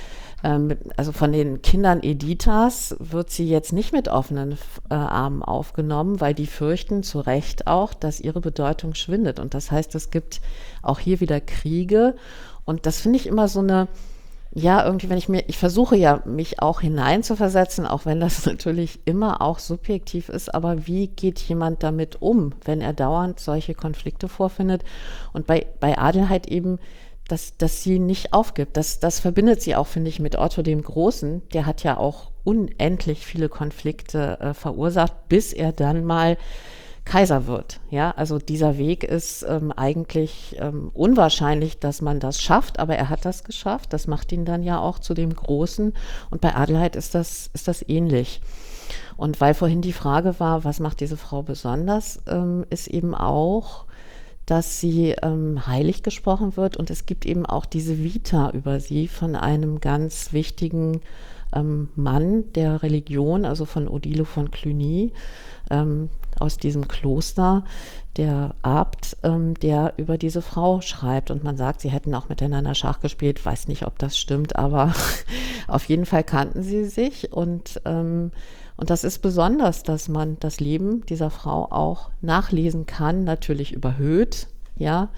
ähm, also von den Kindern Editas wird sie jetzt nicht mit offenen äh, Armen aufgenommen, weil die fürchten zu Recht auch, dass ihre Bedeutung schwindet. Und das heißt, es gibt auch hier wieder Kriege. Und das finde ich immer so eine, ja, irgendwie, wenn ich mir, ich versuche ja, mich auch hineinzuversetzen, auch wenn das natürlich immer auch subjektiv ist, aber wie geht jemand damit um, wenn er dauernd solche Konflikte vorfindet? Und bei, bei Adelheid eben, dass, dass sie nicht aufgibt. Das, das verbindet sie auch, finde ich, mit Otto dem Großen. Der hat ja auch unendlich viele Konflikte äh, verursacht, bis er dann mal Kaiser wird. Ja, also dieser Weg ist ähm, eigentlich ähm, unwahrscheinlich, dass man das schafft, aber er hat das geschafft. Das macht ihn dann ja auch zu dem Großen. Und bei Adelheid ist das, ist das ähnlich. Und weil vorhin die Frage war, was macht diese Frau besonders, ähm, ist eben auch, dass sie ähm, heilig gesprochen wird. Und es gibt eben auch diese Vita über sie von einem ganz wichtigen ähm, Mann der Religion, also von Odilo von Cluny, ähm, aus diesem Kloster, der Abt, ähm, der über diese Frau schreibt. Und man sagt, sie hätten auch miteinander Schach gespielt. Weiß nicht, ob das stimmt, aber auf jeden Fall kannten sie sich. Und, ähm, und das ist besonders, dass man das Leben dieser Frau auch nachlesen kann, natürlich überhöht, ja,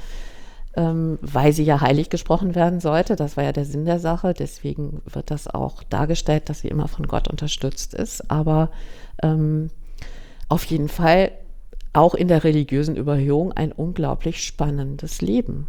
ähm, weil sie ja heilig gesprochen werden sollte. Das war ja der Sinn der Sache. Deswegen wird das auch dargestellt, dass sie immer von Gott unterstützt ist. Aber ähm, auf jeden Fall auch in der religiösen Überhöhung ein unglaublich spannendes Leben.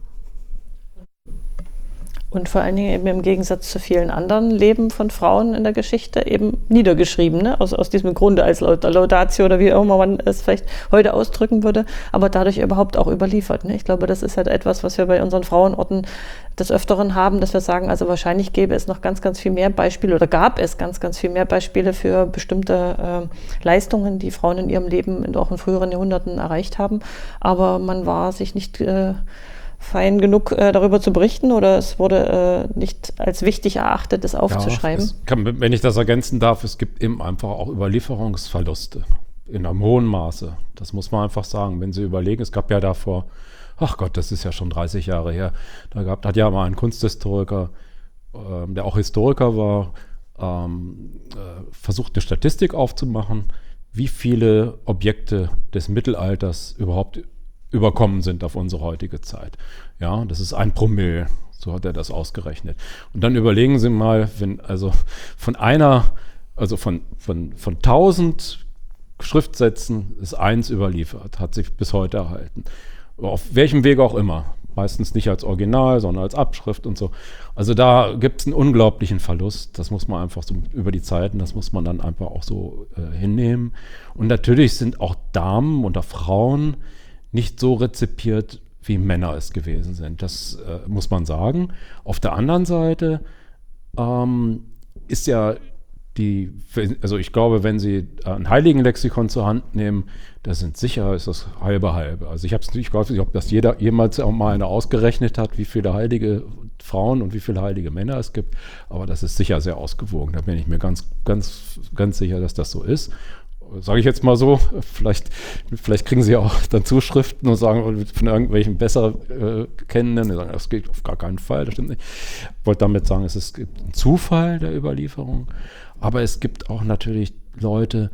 Und vor allen Dingen eben im Gegensatz zu vielen anderen Leben von Frauen in der Geschichte eben niedergeschrieben, ne? aus, aus diesem Grunde als Laudatio oder wie auch immer man es vielleicht heute ausdrücken würde, aber dadurch überhaupt auch überliefert. Ne? Ich glaube, das ist halt etwas, was wir bei unseren Frauenorten des Öfteren haben, dass wir sagen, also wahrscheinlich gäbe es noch ganz, ganz viel mehr Beispiele oder gab es ganz, ganz viel mehr Beispiele für bestimmte äh, Leistungen, die Frauen in ihrem Leben in, auch in früheren Jahrhunderten erreicht haben, aber man war sich nicht äh, fein genug äh, darüber zu berichten oder es wurde äh, nicht als wichtig erachtet, das aufzuschreiben? Ja, kann, wenn ich das ergänzen darf, es gibt eben einfach auch Überlieferungsverluste in einem hohen Maße. Das muss man einfach sagen. Wenn Sie überlegen, es gab ja davor, ach Gott, das ist ja schon dreißig Jahre her, da gab, hat ja mal ein Kunsthistoriker, äh, der auch Historiker war, ähm, äh, versucht eine Statistik aufzumachen, wie viele Objekte des Mittelalters überhaupt überkommen sind auf unsere heutige Zeit. Ja, das ist ein Promille, so hat er das ausgerechnet. Und dann überlegen Sie mal, wenn also von einer, also von, von, von tausend Schriftsätzen ist eins überliefert, hat sich bis heute erhalten. Auf welchem Weg auch immer. Meistens nicht als Original, sondern als Abschrift und so. Also da gibt es einen unglaublichen Verlust. Das muss man einfach so über die Zeiten, das muss man dann einfach auch so äh, hinnehmen. Und natürlich sind auch Damen oder Frauen nicht so rezipiert, wie Männer es gewesen sind. Das äh, muss man sagen. Auf der anderen Seite ähm, ist ja die, also ich glaube, wenn Sie ein Heiligenlexikon zur Hand nehmen, da sind sicher, ist das halbe halbe. Also ich habe es nicht, ich weiß nicht, ob das jeder jemals auch mal einer ausgerechnet hat, wie viele heilige Frauen und wie viele heilige Männer es gibt, aber das ist sicher sehr ausgewogen. Da bin ich mir ganz, ganz, ganz sicher, dass das so ist. Sage ich jetzt mal so, vielleicht, vielleicht kriegen Sie auch dann Zuschriften und sagen von irgendwelchen besser äh, Kennenden, die sagen, das geht auf gar keinen Fall, das stimmt nicht. Ich wollte damit sagen, es gibt einen Zufall der Überlieferung, aber es gibt auch natürlich Leute,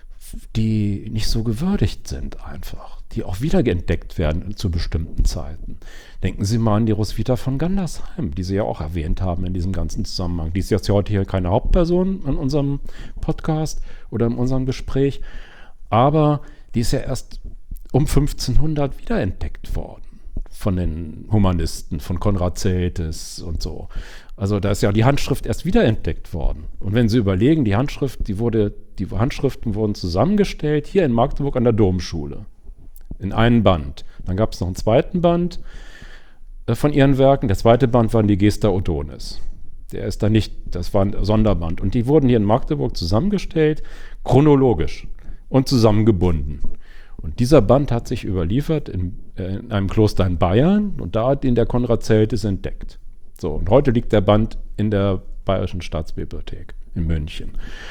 die nicht so gewürdigt sind einfach, die auch wiederentdeckt werden zu bestimmten Zeiten. Denken Sie mal an die Roswitha von Gandersheim, die Sie ja auch erwähnt haben in diesem ganzen Zusammenhang. Die ist jetzt heute hier keine Hauptperson in unserem Podcast oder in unserem Gespräch, aber die ist ja erst um fünfzehnhundert wiederentdeckt worden von den Humanisten, von Konrad Celtes und so. Also da ist ja die Handschrift erst wiederentdeckt worden. Und wenn Sie überlegen, die Handschrift, die wurde, die Handschriften wurden zusammengestellt hier in Magdeburg an der Domschule in einen Band. Dann gab es noch einen zweiten Band äh, von ihren Werken. Der zweite Band waren die Gesta Odonis. Der ist da nicht, das war ein Sonderband. Und die wurden hier in Magdeburg zusammengestellt, chronologisch und zusammengebunden. Und dieser Band hat sich überliefert in, äh, in einem Kloster in Bayern und da hat ihn der Konrad Celtes entdeckt. So, und heute liegt der Band in der Bayerischen Staatsbibliothek in München.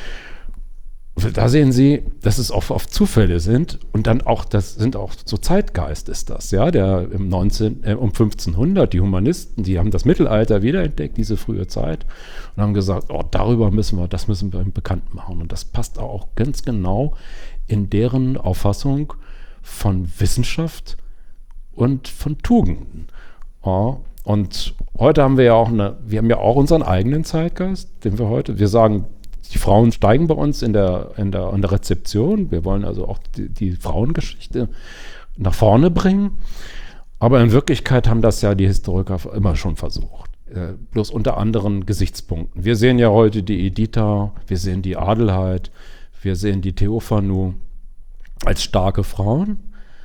Da sehen Sie, dass es auch oft Zufälle sind und dann auch, das sind auch so Zeitgeist ist das, ja, der im neunzehnten, äh, um fünfzehnhundert, die Humanisten, die haben das Mittelalter wiederentdeckt, diese frühe Zeit und haben gesagt, oh, darüber müssen wir, das müssen wir bekannt machen und das passt auch ganz genau in deren Auffassung von Wissenschaft und von Tugenden. Ja, und heute haben wir ja auch eine, wir haben ja auch unseren eigenen Zeitgeist, den wir heute, wir sagen, die Frauen steigen bei uns in der, in der, in der Rezeption. Wir wollen also auch die, die Frauengeschichte nach vorne bringen. Aber in Wirklichkeit haben das ja die Historiker immer schon versucht. Äh, bloß unter anderen Gesichtspunkten. Wir sehen ja heute die Editha, wir sehen die Adelheid, wir sehen die Theophanu als starke Frauen,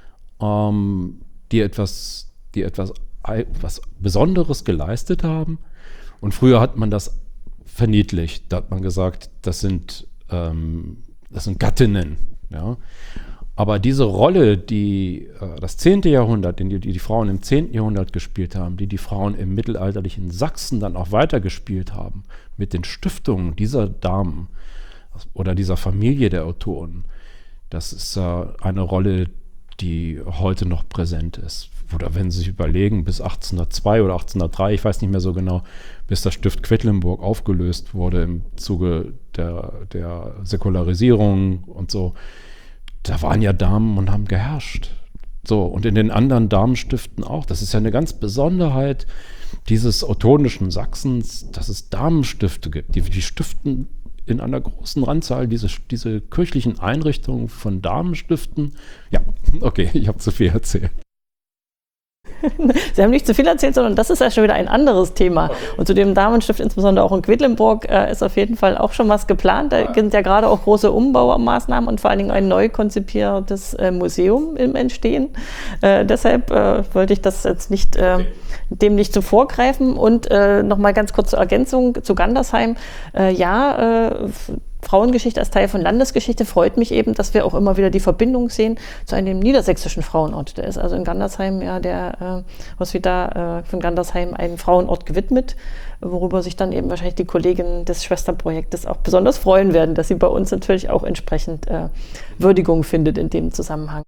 ähm, die etwas, die etwas, etwas Besonderes geleistet haben. Und früher hat man das verniedlicht. Da hat man gesagt, das sind, ähm, das sind Gattinnen. Ja? Aber diese Rolle, die äh, das zehnte Jahrhundert, die, die die Frauen im zehnten Jahrhundert gespielt haben, die die Frauen im mittelalterlichen Sachsen dann auch weitergespielt haben, mit den Stiftungen dieser Damen oder dieser Familie der Autoren, das ist äh, eine Rolle, die heute noch präsent ist. Oder wenn Sie sich überlegen, bis achtzehnhundertzwei oder achtzehnhundertdrei, ich weiß nicht mehr so genau, bis das Stift Quedlinburg aufgelöst wurde im Zuge der, der Säkularisierung und so, da waren ja Damen und haben geherrscht. So, und in den anderen Damenstiften auch. Das ist ja eine ganz Besonderheit dieses ottonischen Sachsens, dass es Damenstifte gibt. Die, die stiften in einer großen Anzahl diese, diese kirchlichen Einrichtungen von Damenstiften. Ja, okay, ich habe zu viel erzählt. Sie haben nicht zu viel erzählt, sondern das ist ja schon wieder ein anderes Thema. Okay. Und zu dem Damenstift, insbesondere auch in Quedlinburg, äh, ist auf jeden Fall auch schon was geplant. Da sind ja gerade auch große Umbaumaßnahmen und vor allen Dingen ein neu konzipiertes äh, Museum im Entstehen. Äh, deshalb äh, wollte ich das jetzt nicht, äh, okay. dem nicht zuvorgreifen. Und äh, nochmal ganz kurz zur Ergänzung zu Gandersheim. Äh, ja, äh, Frauengeschichte als Teil von Landesgeschichte freut mich eben, dass wir auch immer wieder die Verbindung sehen zu einem niedersächsischen Frauenort. Der ist also in Gandersheim, ja, der äh, Hospital äh, von Gandersheim ein Frauenort gewidmet, worüber sich dann eben wahrscheinlich die Kolleginnen des Schwesterprojektes auch besonders freuen werden, dass sie bei uns natürlich auch entsprechend äh, Würdigung findet in dem Zusammenhang.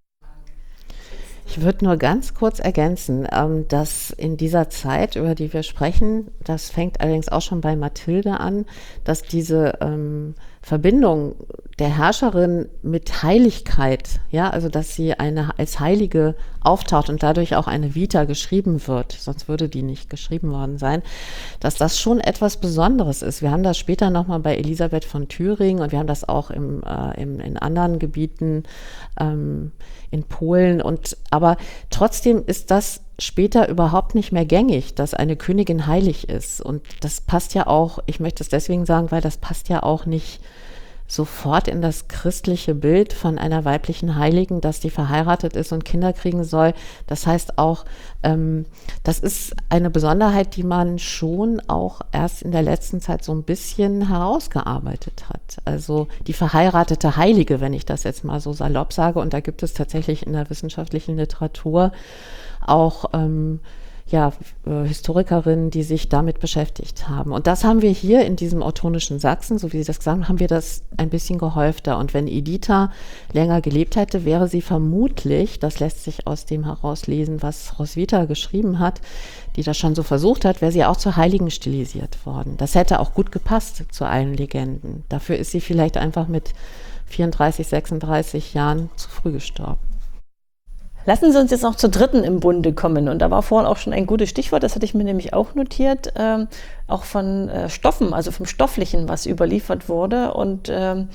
Ich würde nur ganz kurz ergänzen, dass in dieser Zeit, über die wir sprechen, das fängt allerdings auch schon bei Mathilde an, dass diese ähm, Verbindung der Herrscherin mit Heiligkeit, ja, also dass sie eine als Heilige auftaucht und dadurch auch eine Vita geschrieben wird, sonst würde die nicht geschrieben worden sein, dass das schon etwas Besonderes ist. Wir haben das später nochmal bei Elisabeth von Thüringen und wir haben das auch im, äh, im, in anderen Gebieten ähm, in Polen. Und aber trotzdem ist das später überhaupt nicht mehr gängig, dass eine Königin heilig ist. Und das passt ja auch, ich möchte es deswegen sagen, weil das passt ja auch nicht sofort in das christliche Bild von einer weiblichen Heiligen, dass die verheiratet ist und Kinder kriegen soll. Das heißt auch, ähm, das ist eine Besonderheit, die man schon auch erst in der letzten Zeit so ein bisschen herausgearbeitet hat. Also die verheiratete Heilige, wenn ich das jetzt mal so salopp sage. Und da gibt es tatsächlich in der wissenschaftlichen Literatur auch ähm, ja, äh, Historikerinnen, die sich damit beschäftigt haben. Und das haben wir hier in diesem ottonischen Sachsen, so wie Sie das gesagt haben, haben wir das ein bisschen gehäufter. Und wenn Editha länger gelebt hätte, wäre sie vermutlich, das lässt sich aus dem herauslesen, was Roswitha geschrieben hat, die das schon so versucht hat, wäre sie auch zur Heiligen stilisiert worden. Das hätte auch gut gepasst zu allen Legenden. Dafür ist sie vielleicht einfach mit vierunddreißig, sechsunddreißig Jahren zu früh gestorben. Lassen Sie uns jetzt noch zur dritten im Bunde kommen. Und da war vorhin auch schon ein gutes Stichwort, das hatte ich mir nämlich auch notiert, ähm, auch von äh, Stoffen, also vom Stofflichen, was überliefert wurde. Und ähm,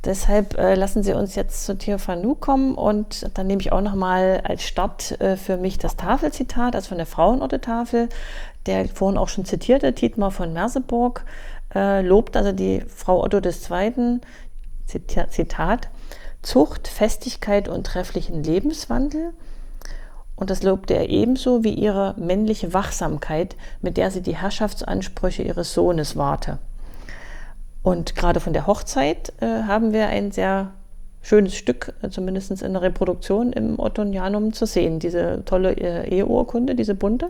Deshalb äh, lassen Sie uns jetzt zu Theophanu kommen und dann nehme ich auch nochmal als Start äh, für mich das Tafelzitat, also von der Frauenorte-Tafel. Der vorhin auch schon zitierte Dietmar von Merseburg äh, lobt also die Frau Otto des Zweiten, Zitat, Zucht, Festigkeit und trefflichen Lebenswandel. Und das lobte er ebenso wie ihre männliche Wachsamkeit, mit der sie die Herrschaftsansprüche ihres Sohnes wahrte. Und gerade von der Hochzeit äh, haben wir ein sehr schönes Stück, äh, zumindest in der Reproduktion im Ottonianum zu sehen. Diese tolle äh, Eheurkunde, diese bunte.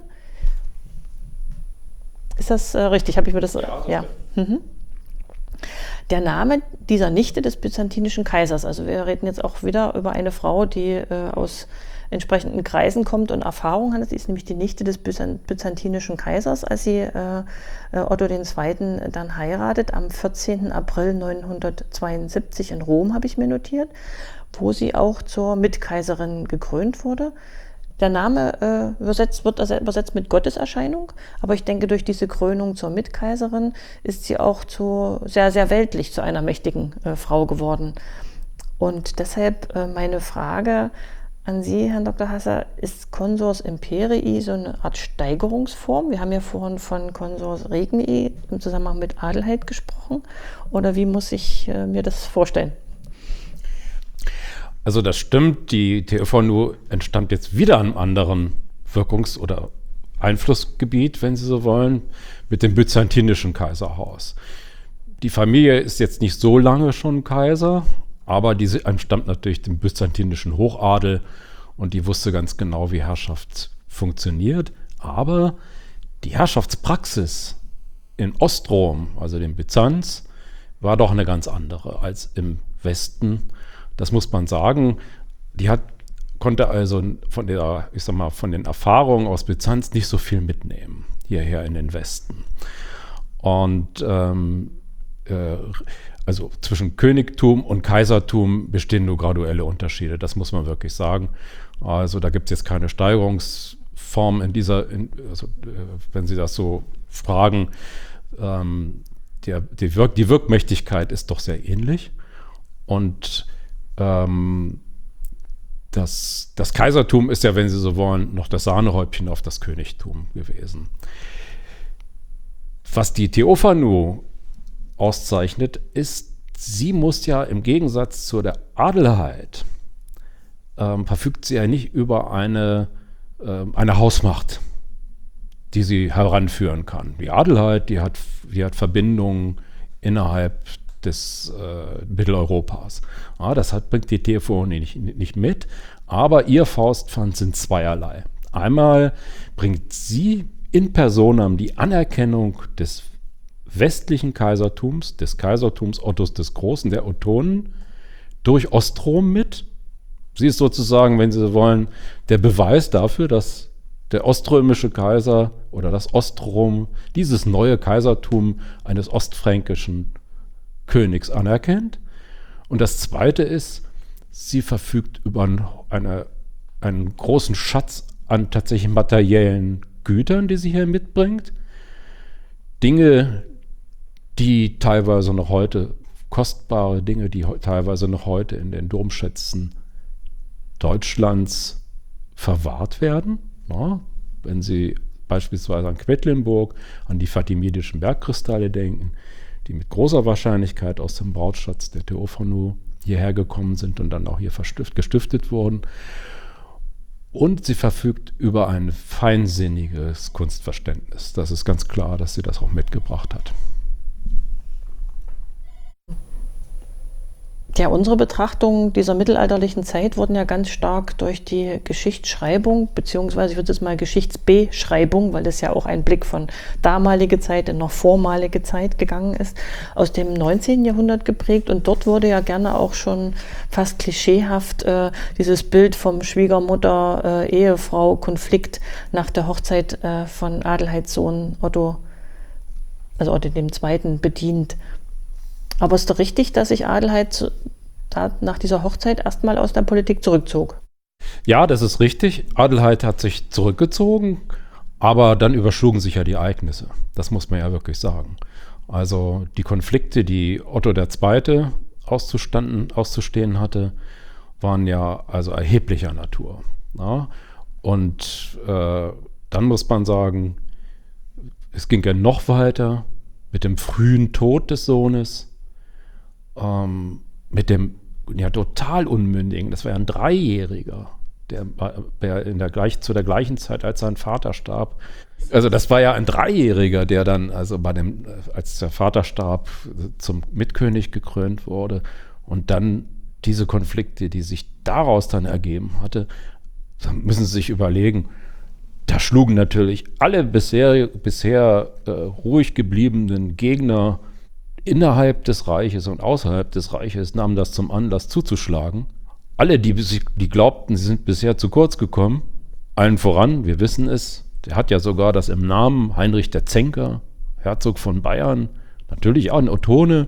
Ist das äh, richtig? Habe ich mir das... Ja. ja. Mhm. Der Name dieser Nichte des byzantinischen Kaisers, also wir reden jetzt auch wieder über eine Frau, die äh, aus entsprechenden Kreisen kommt und Erfahrung hat. Sie ist nämlich die Nichte des byzantinischen Kaisers, als sie äh, Otto der Zweite dann heiratet, am vierzehnten April neunhundertzweiundsiebzig in Rom, habe ich mir notiert, wo sie auch zur Mitkaiserin gekrönt wurde. Der Name äh, übersetzt, wird also übersetzt mit Gotteserscheinung, aber ich denke, durch diese Krönung zur Mitkaiserin ist sie auch zu, sehr, sehr weltlich zu einer mächtigen äh, Frau geworden. Und deshalb äh, meine Frage an Sie, Herrn Doktor Hasser, ist Consors Imperii so eine Art Steigerungsform? Wir haben ja vorhin von Consors Regnii im Zusammenhang mit Adelheid gesprochen. Oder wie muss ich äh, mir das vorstellen? Also das stimmt, die Theophanu entstand jetzt wieder an einem anderen Wirkungs- oder Einflussgebiet, wenn Sie so wollen, mit dem byzantinischen Kaiserhaus. Die Familie ist jetzt nicht so lange schon Kaiser, aber die entstammt natürlich dem byzantinischen Hochadel und die wusste ganz genau, wie Herrschaft funktioniert. Aber die Herrschaftspraxis in Ostrom, also dem Byzanz, war doch eine ganz andere als im Westen. Das muss man sagen. Die hat, konnte also von der, ich sag mal, von den Erfahrungen aus Byzanz nicht so viel mitnehmen hierher in den Westen. Und ähm, äh, Also zwischen Königtum und Kaisertum bestehen nur graduelle Unterschiede, das muss man wirklich sagen. Also da gibt es jetzt keine Steigerungsform in dieser, in, also, wenn Sie das so fragen, ähm, der, die, Wirk, die Wirkmächtigkeit ist doch sehr ähnlich. Und ähm, das, das Kaisertum ist ja, wenn Sie so wollen, noch das Sahnehäubchen auf das Königtum gewesen. Was die Theophanu auszeichnet, ist, sie muss ja im Gegensatz zu der Adelheid, ähm, verfügt sie ja nicht über eine, äh, eine Hausmacht, die sie heranführen kann. Die Adelheid, die hat, die hat Verbindungen innerhalb des äh, Mitteleuropas. Ja, das hat, bringt die Theophanu nicht, nicht mit, aber ihr Faustpfand sind zweierlei. Einmal bringt sie in personam die Anerkennung des westlichen Kaisertums, des Kaisertums Ottos des Großen, der Ottonen, durch Ostrom mit. Sie ist sozusagen, wenn Sie so wollen, der Beweis dafür, dass der oströmische Kaiser oder das Ostrom dieses neue Kaisertum eines ostfränkischen Königs anerkennt. Und das Zweite ist, sie verfügt über eine, einen großen Schatz an tatsächlich materiellen Gütern, die sie hier mitbringt. Dinge, die teilweise noch heute, kostbare Dinge, die teilweise noch heute in den Domschätzen Deutschlands verwahrt werden. Ja, wenn Sie beispielsweise an Quedlinburg, an die fatimidischen Bergkristalle denken, die mit großer Wahrscheinlichkeit aus dem Brautschatz der Theophanu hierher gekommen sind und dann auch hier verstift, gestiftet wurden. Und sie verfügt über ein feinsinniges Kunstverständnis. Das ist ganz klar, dass sie das auch mitgebracht hat. Ja, unsere Betrachtungen dieser mittelalterlichen Zeit wurden ja ganz stark durch die Geschichtsschreibung, beziehungsweise ich würde es mal Geschichtsbeschreibung, weil das ja auch ein Blick von damalige Zeit in noch vormalige Zeit gegangen ist, aus dem neunzehnten Jahrhundert geprägt. Und dort wurde ja gerne auch schon fast klischeehaft äh, dieses Bild vom Schwiegermutter-Ehefrau-Konflikt nach der Hochzeit äh, von Adelheids Sohn Otto, also Otto dem Zweiten, bedient. Aber ist doch richtig, dass sich Adelheid nach dieser Hochzeit erstmal aus der Politik zurückzog? Ja, das ist richtig. Adelheid hat sich zurückgezogen, aber dann überschlugen sich ja die Ereignisse. Das muss man ja wirklich sagen. Also die Konflikte, die Otto der Zweite auszustanden, auszustehen hatte, waren ja also erheblicher Natur. Ja? Und äh, dann muss man sagen, es ging ja noch weiter mit dem frühen Tod des Sohnes, ähm, mit dem ja total Unmündigen, das war ja ein Dreijähriger, der, der, in der gleich, zu der gleichen Zeit, als sein Vater starb. Also das war ja ein Dreijähriger, der dann, also bei dem, als der Vater starb, zum Mitkönig gekrönt wurde. Und dann diese Konflikte, die sich daraus dann ergeben hatte, da müssen Sie sich überlegen, da schlugen natürlich alle bisher, bisher äh, ruhig gebliebenen Gegner innerhalb des Reiches und außerhalb des Reiches, nahmen das zum Anlass zuzuschlagen. Alle, die, die glaubten, sie sind bisher zu kurz gekommen, allen voran, wir wissen es, der hat ja sogar das im Namen, Heinrich der Zänker, Herzog von Bayern, natürlich auch ein Ottone,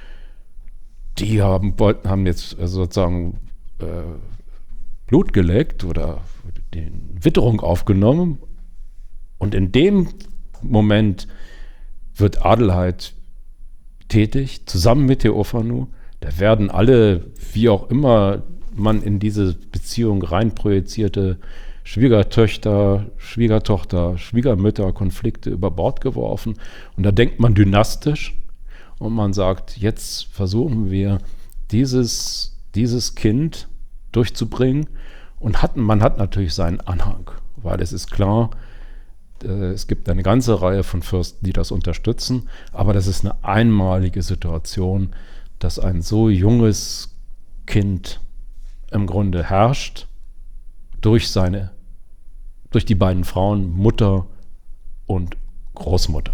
die haben, wollten, haben jetzt sozusagen äh, Blut geleckt oder die Witterung aufgenommen. Und in dem Moment wird Adelheid tätig, zusammen mit Theophanu. Da werden alle, wie auch immer man in diese Beziehung reinprojizierte, Schwiegertöchter, Schwiegertochter, Schwiegermütter, Konflikte über Bord geworfen. Und da denkt man dynastisch und man sagt, jetzt versuchen wir dieses, dieses Kind durchzubringen. Und hat, man hat natürlich seinen Anhang, weil es ist klar, äh, es gibt eine ganze Reihe von Fürsten, die das unterstützen, aber das ist eine einmalige Situation, dass ein so junges Kind im Grunde herrscht durch seine, durch die beiden Frauen, Mutter und Großmutter.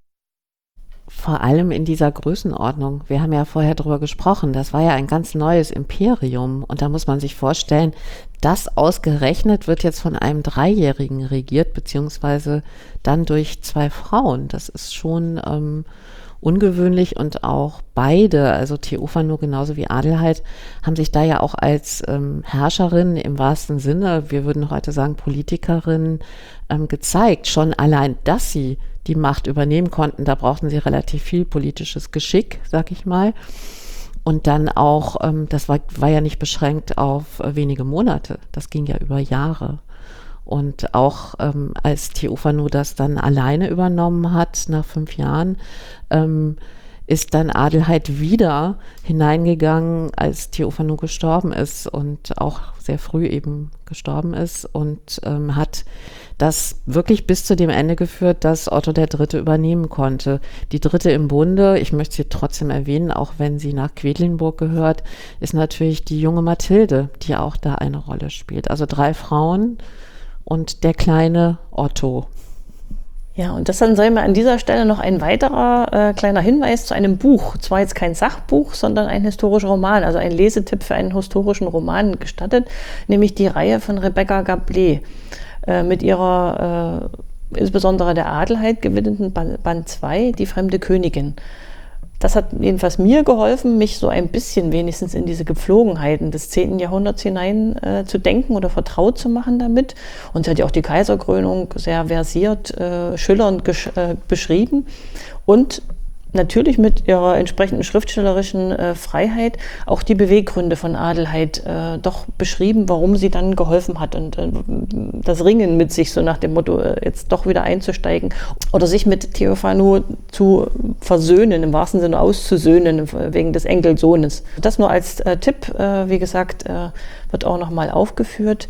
Vor allem in dieser Größenordnung. Wir haben ja vorher drüber gesprochen, das war ja ein ganz neues Imperium und da muss man sich vorstellen, das ausgerechnet wird jetzt von einem Dreijährigen regiert, beziehungsweise dann durch zwei Frauen. Das ist schon ähm, ungewöhnlich und auch beide, also Theophanu genauso wie Adelheid, haben sich da ja auch als ähm, Herrscherin im wahrsten Sinne, wir würden heute sagen Politikerin, ähm, gezeigt. Schon allein, dass sie die Macht übernehmen konnten, da brauchten sie relativ viel politisches Geschick, sag ich mal. Und dann auch, ähm, das war, war ja nicht beschränkt auf äh, wenige Monate, das ging ja über Jahre. Und auch ähm, als Theophanu das dann alleine übernommen hat, nach fünf Jahren, ähm, ist dann Adelheid wieder hineingegangen, als Theophanu gestorben ist und auch sehr früh eben gestorben ist und ähm, hat das wirklich bis zu dem Ende geführt, dass Otto der Dritte übernehmen konnte. Die Dritte im Bunde, ich möchte sie trotzdem erwähnen, auch wenn sie nach Quedlinburg gehört, ist natürlich die junge Mathilde, die auch da eine Rolle spielt. Also drei Frauen und der kleine Otto. Ja, und das dann sei mir an dieser Stelle noch ein weiterer äh, kleiner Hinweis zu einem Buch. Zwar jetzt kein Sachbuch, sondern ein historischer Roman, also ein Lesetipp für einen historischen Roman gestattet, nämlich die Reihe von Rebecca Gablé äh, mit ihrer äh, insbesondere der Adelheid gewidmeten Band zwei, Die fremde Königin. Das hat jedenfalls mir geholfen, mich so ein bisschen wenigstens in diese Gepflogenheiten des zehnten Jahrhunderts hinein äh, zu denken oder vertraut zu machen damit. Und sie hat ja auch die Kaiserkrönung sehr versiert, äh, schillernd äh, beschrieben und natürlich mit ihrer entsprechenden schriftstellerischen äh, Freiheit auch die Beweggründe von Adelheid äh, doch beschrieben, warum sie dann geholfen hat und äh, das Ringen mit sich, so nach dem Motto, äh, jetzt doch wieder einzusteigen oder sich mit Theophanu zu versöhnen, im wahrsten Sinne auszusöhnen, wegen des Enkelsohnes. Das nur als äh, Tipp, äh, wie gesagt, äh, wird auch nochmal aufgeführt.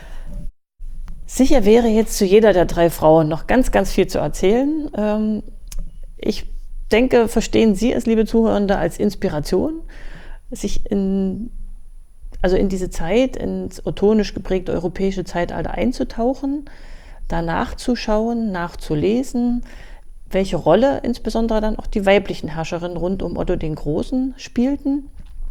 Sicher wäre jetzt zu jeder der drei Frauen noch ganz, ganz viel zu erzählen. Ähm, ich Ich denke, verstehen Sie es, liebe Zuhörende, als Inspiration, sich in, also in diese Zeit, ins ottonisch geprägte europäische Zeitalter einzutauchen, da nachzuschauen, nachzulesen, welche Rolle insbesondere dann auch die weiblichen Herrscherinnen rund um Otto den Großen spielten.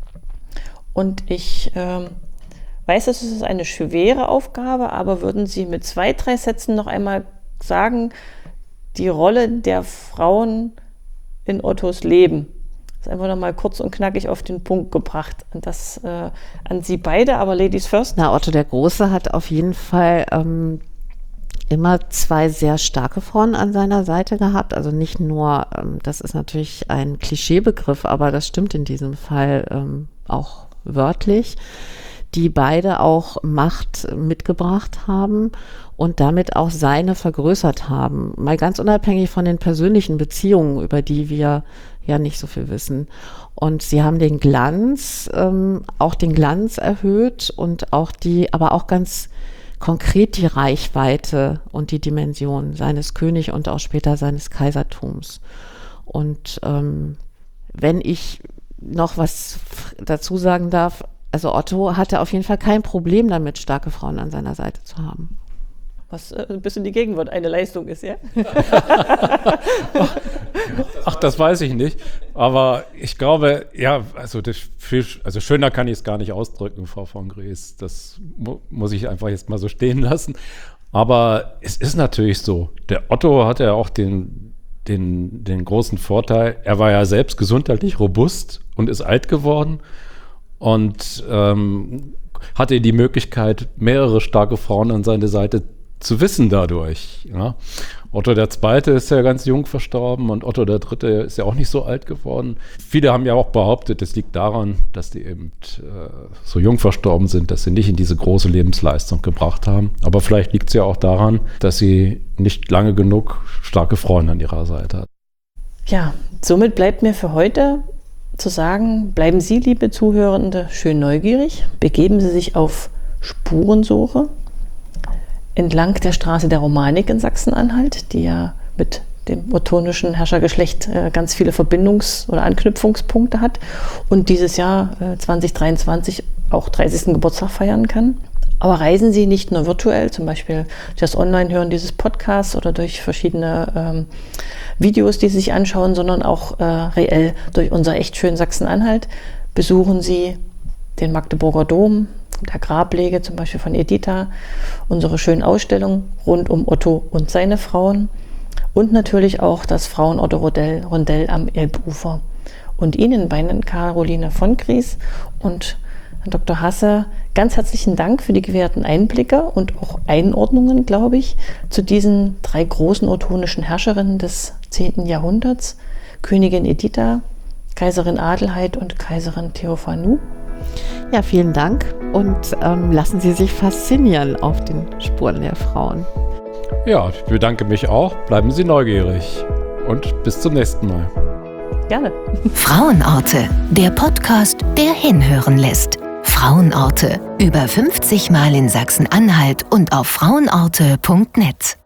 Und ich äh, weiß, es ist eine schwere Aufgabe, aber würden Sie mit zwei, drei Sätzen noch einmal sagen, die Rolle der Frauen in Ottos Leben. Das ist einfach nochmal kurz und knackig auf den Punkt gebracht. Und das äh, an Sie beide, aber Ladies first. Na, Otto der Große hat auf jeden Fall ähm, immer zwei sehr starke Frauen an seiner Seite gehabt. Also nicht nur, ähm, das ist natürlich ein Klischeebegriff, aber das stimmt in diesem Fall ähm, auch wörtlich, die beide auch Macht mitgebracht haben und damit auch seine vergrößert haben. Mal ganz unabhängig von den persönlichen Beziehungen, über die wir ja nicht so viel wissen. Und sie haben den Glanz, ähm, auch den Glanz erhöht und auch die, aber auch ganz konkret die Reichweite und die Dimension seines König und auch später seines Kaisertums. Und ähm, wenn ich noch was dazu sagen darf, also Otto hatte auf jeden Fall kein Problem damit, starke Frauen an seiner Seite zu haben. Was äh, ein bisschen die Gegenwart eine Leistung ist, ja? ach, ach, das weiß ich nicht. Aber ich glaube, ja, also, das viel, also schöner kann ich es gar nicht ausdrücken, Frau von Gries. Das mu- muss ich einfach jetzt mal so stehen lassen. Aber es ist natürlich so. Der Otto hatte ja auch den, den, den großen Vorteil, er war ja selbst gesundheitlich robust und ist alt geworden. Und ähm, hatte die Möglichkeit, mehrere starke Frauen an seine Seite zu wissen dadurch. Ja. Otto der Zweite ist ja ganz jung verstorben und Otto der Dritte ist ja auch nicht so alt geworden. Viele haben ja auch behauptet, es liegt daran, dass die eben äh, so jung verstorben sind, dass sie nicht in diese große Lebensleistung gebracht haben. Aber vielleicht liegt es ja auch daran, dass sie nicht lange genug starke Frauen an ihrer Seite hatten. Ja, somit bleibt mir für heute zu sagen, bleiben Sie, liebe Zuhörende, schön neugierig, begeben Sie sich auf Spurensuche entlang der Straße der Romanik in Sachsen-Anhalt, die ja mit dem ottonischen Herrschergeschlecht äh, ganz viele Verbindungs- oder Anknüpfungspunkte hat und dieses Jahr äh, zwanzig dreiundzwanzig auch dreißigsten Geburtstag feiern kann. Aber reisen Sie nicht nur virtuell, zum Beispiel durch das Online-Hören dieses Podcasts oder durch verschiedene ähm, Videos, die Sie sich anschauen, sondern auch äh, reell durch unser echt schön Sachsen-Anhalt. Besuchen Sie den Magdeburger Dom, der Grablege zum Beispiel von Editha, unsere schönen Ausstellungen rund um Otto und seine Frauen und natürlich auch das Frauen-Otto-Rondell Rondell am Elbufer. Und Ihnen beiden, Caroline von Gries und Herr Doktor Hasse, ganz herzlichen Dank für die gewährten Einblicke und auch Einordnungen, glaube ich, zu diesen drei großen ottonischen Herrscherinnen des zehnten Jahrhunderts, Königin Editha, Kaiserin Adelheid und Kaiserin Theophanu. Ja, vielen Dank und ähm, lassen Sie sich faszinieren auf den Spuren der Frauen. Ja, ich bedanke mich auch. Bleiben Sie neugierig und bis zum nächsten Mal. Gerne. Frauenorte, der Podcast, der hinhören lässt. Frauenorte, über fünfzig Mal in Sachsen-Anhalt und auf frauenorte punkt net.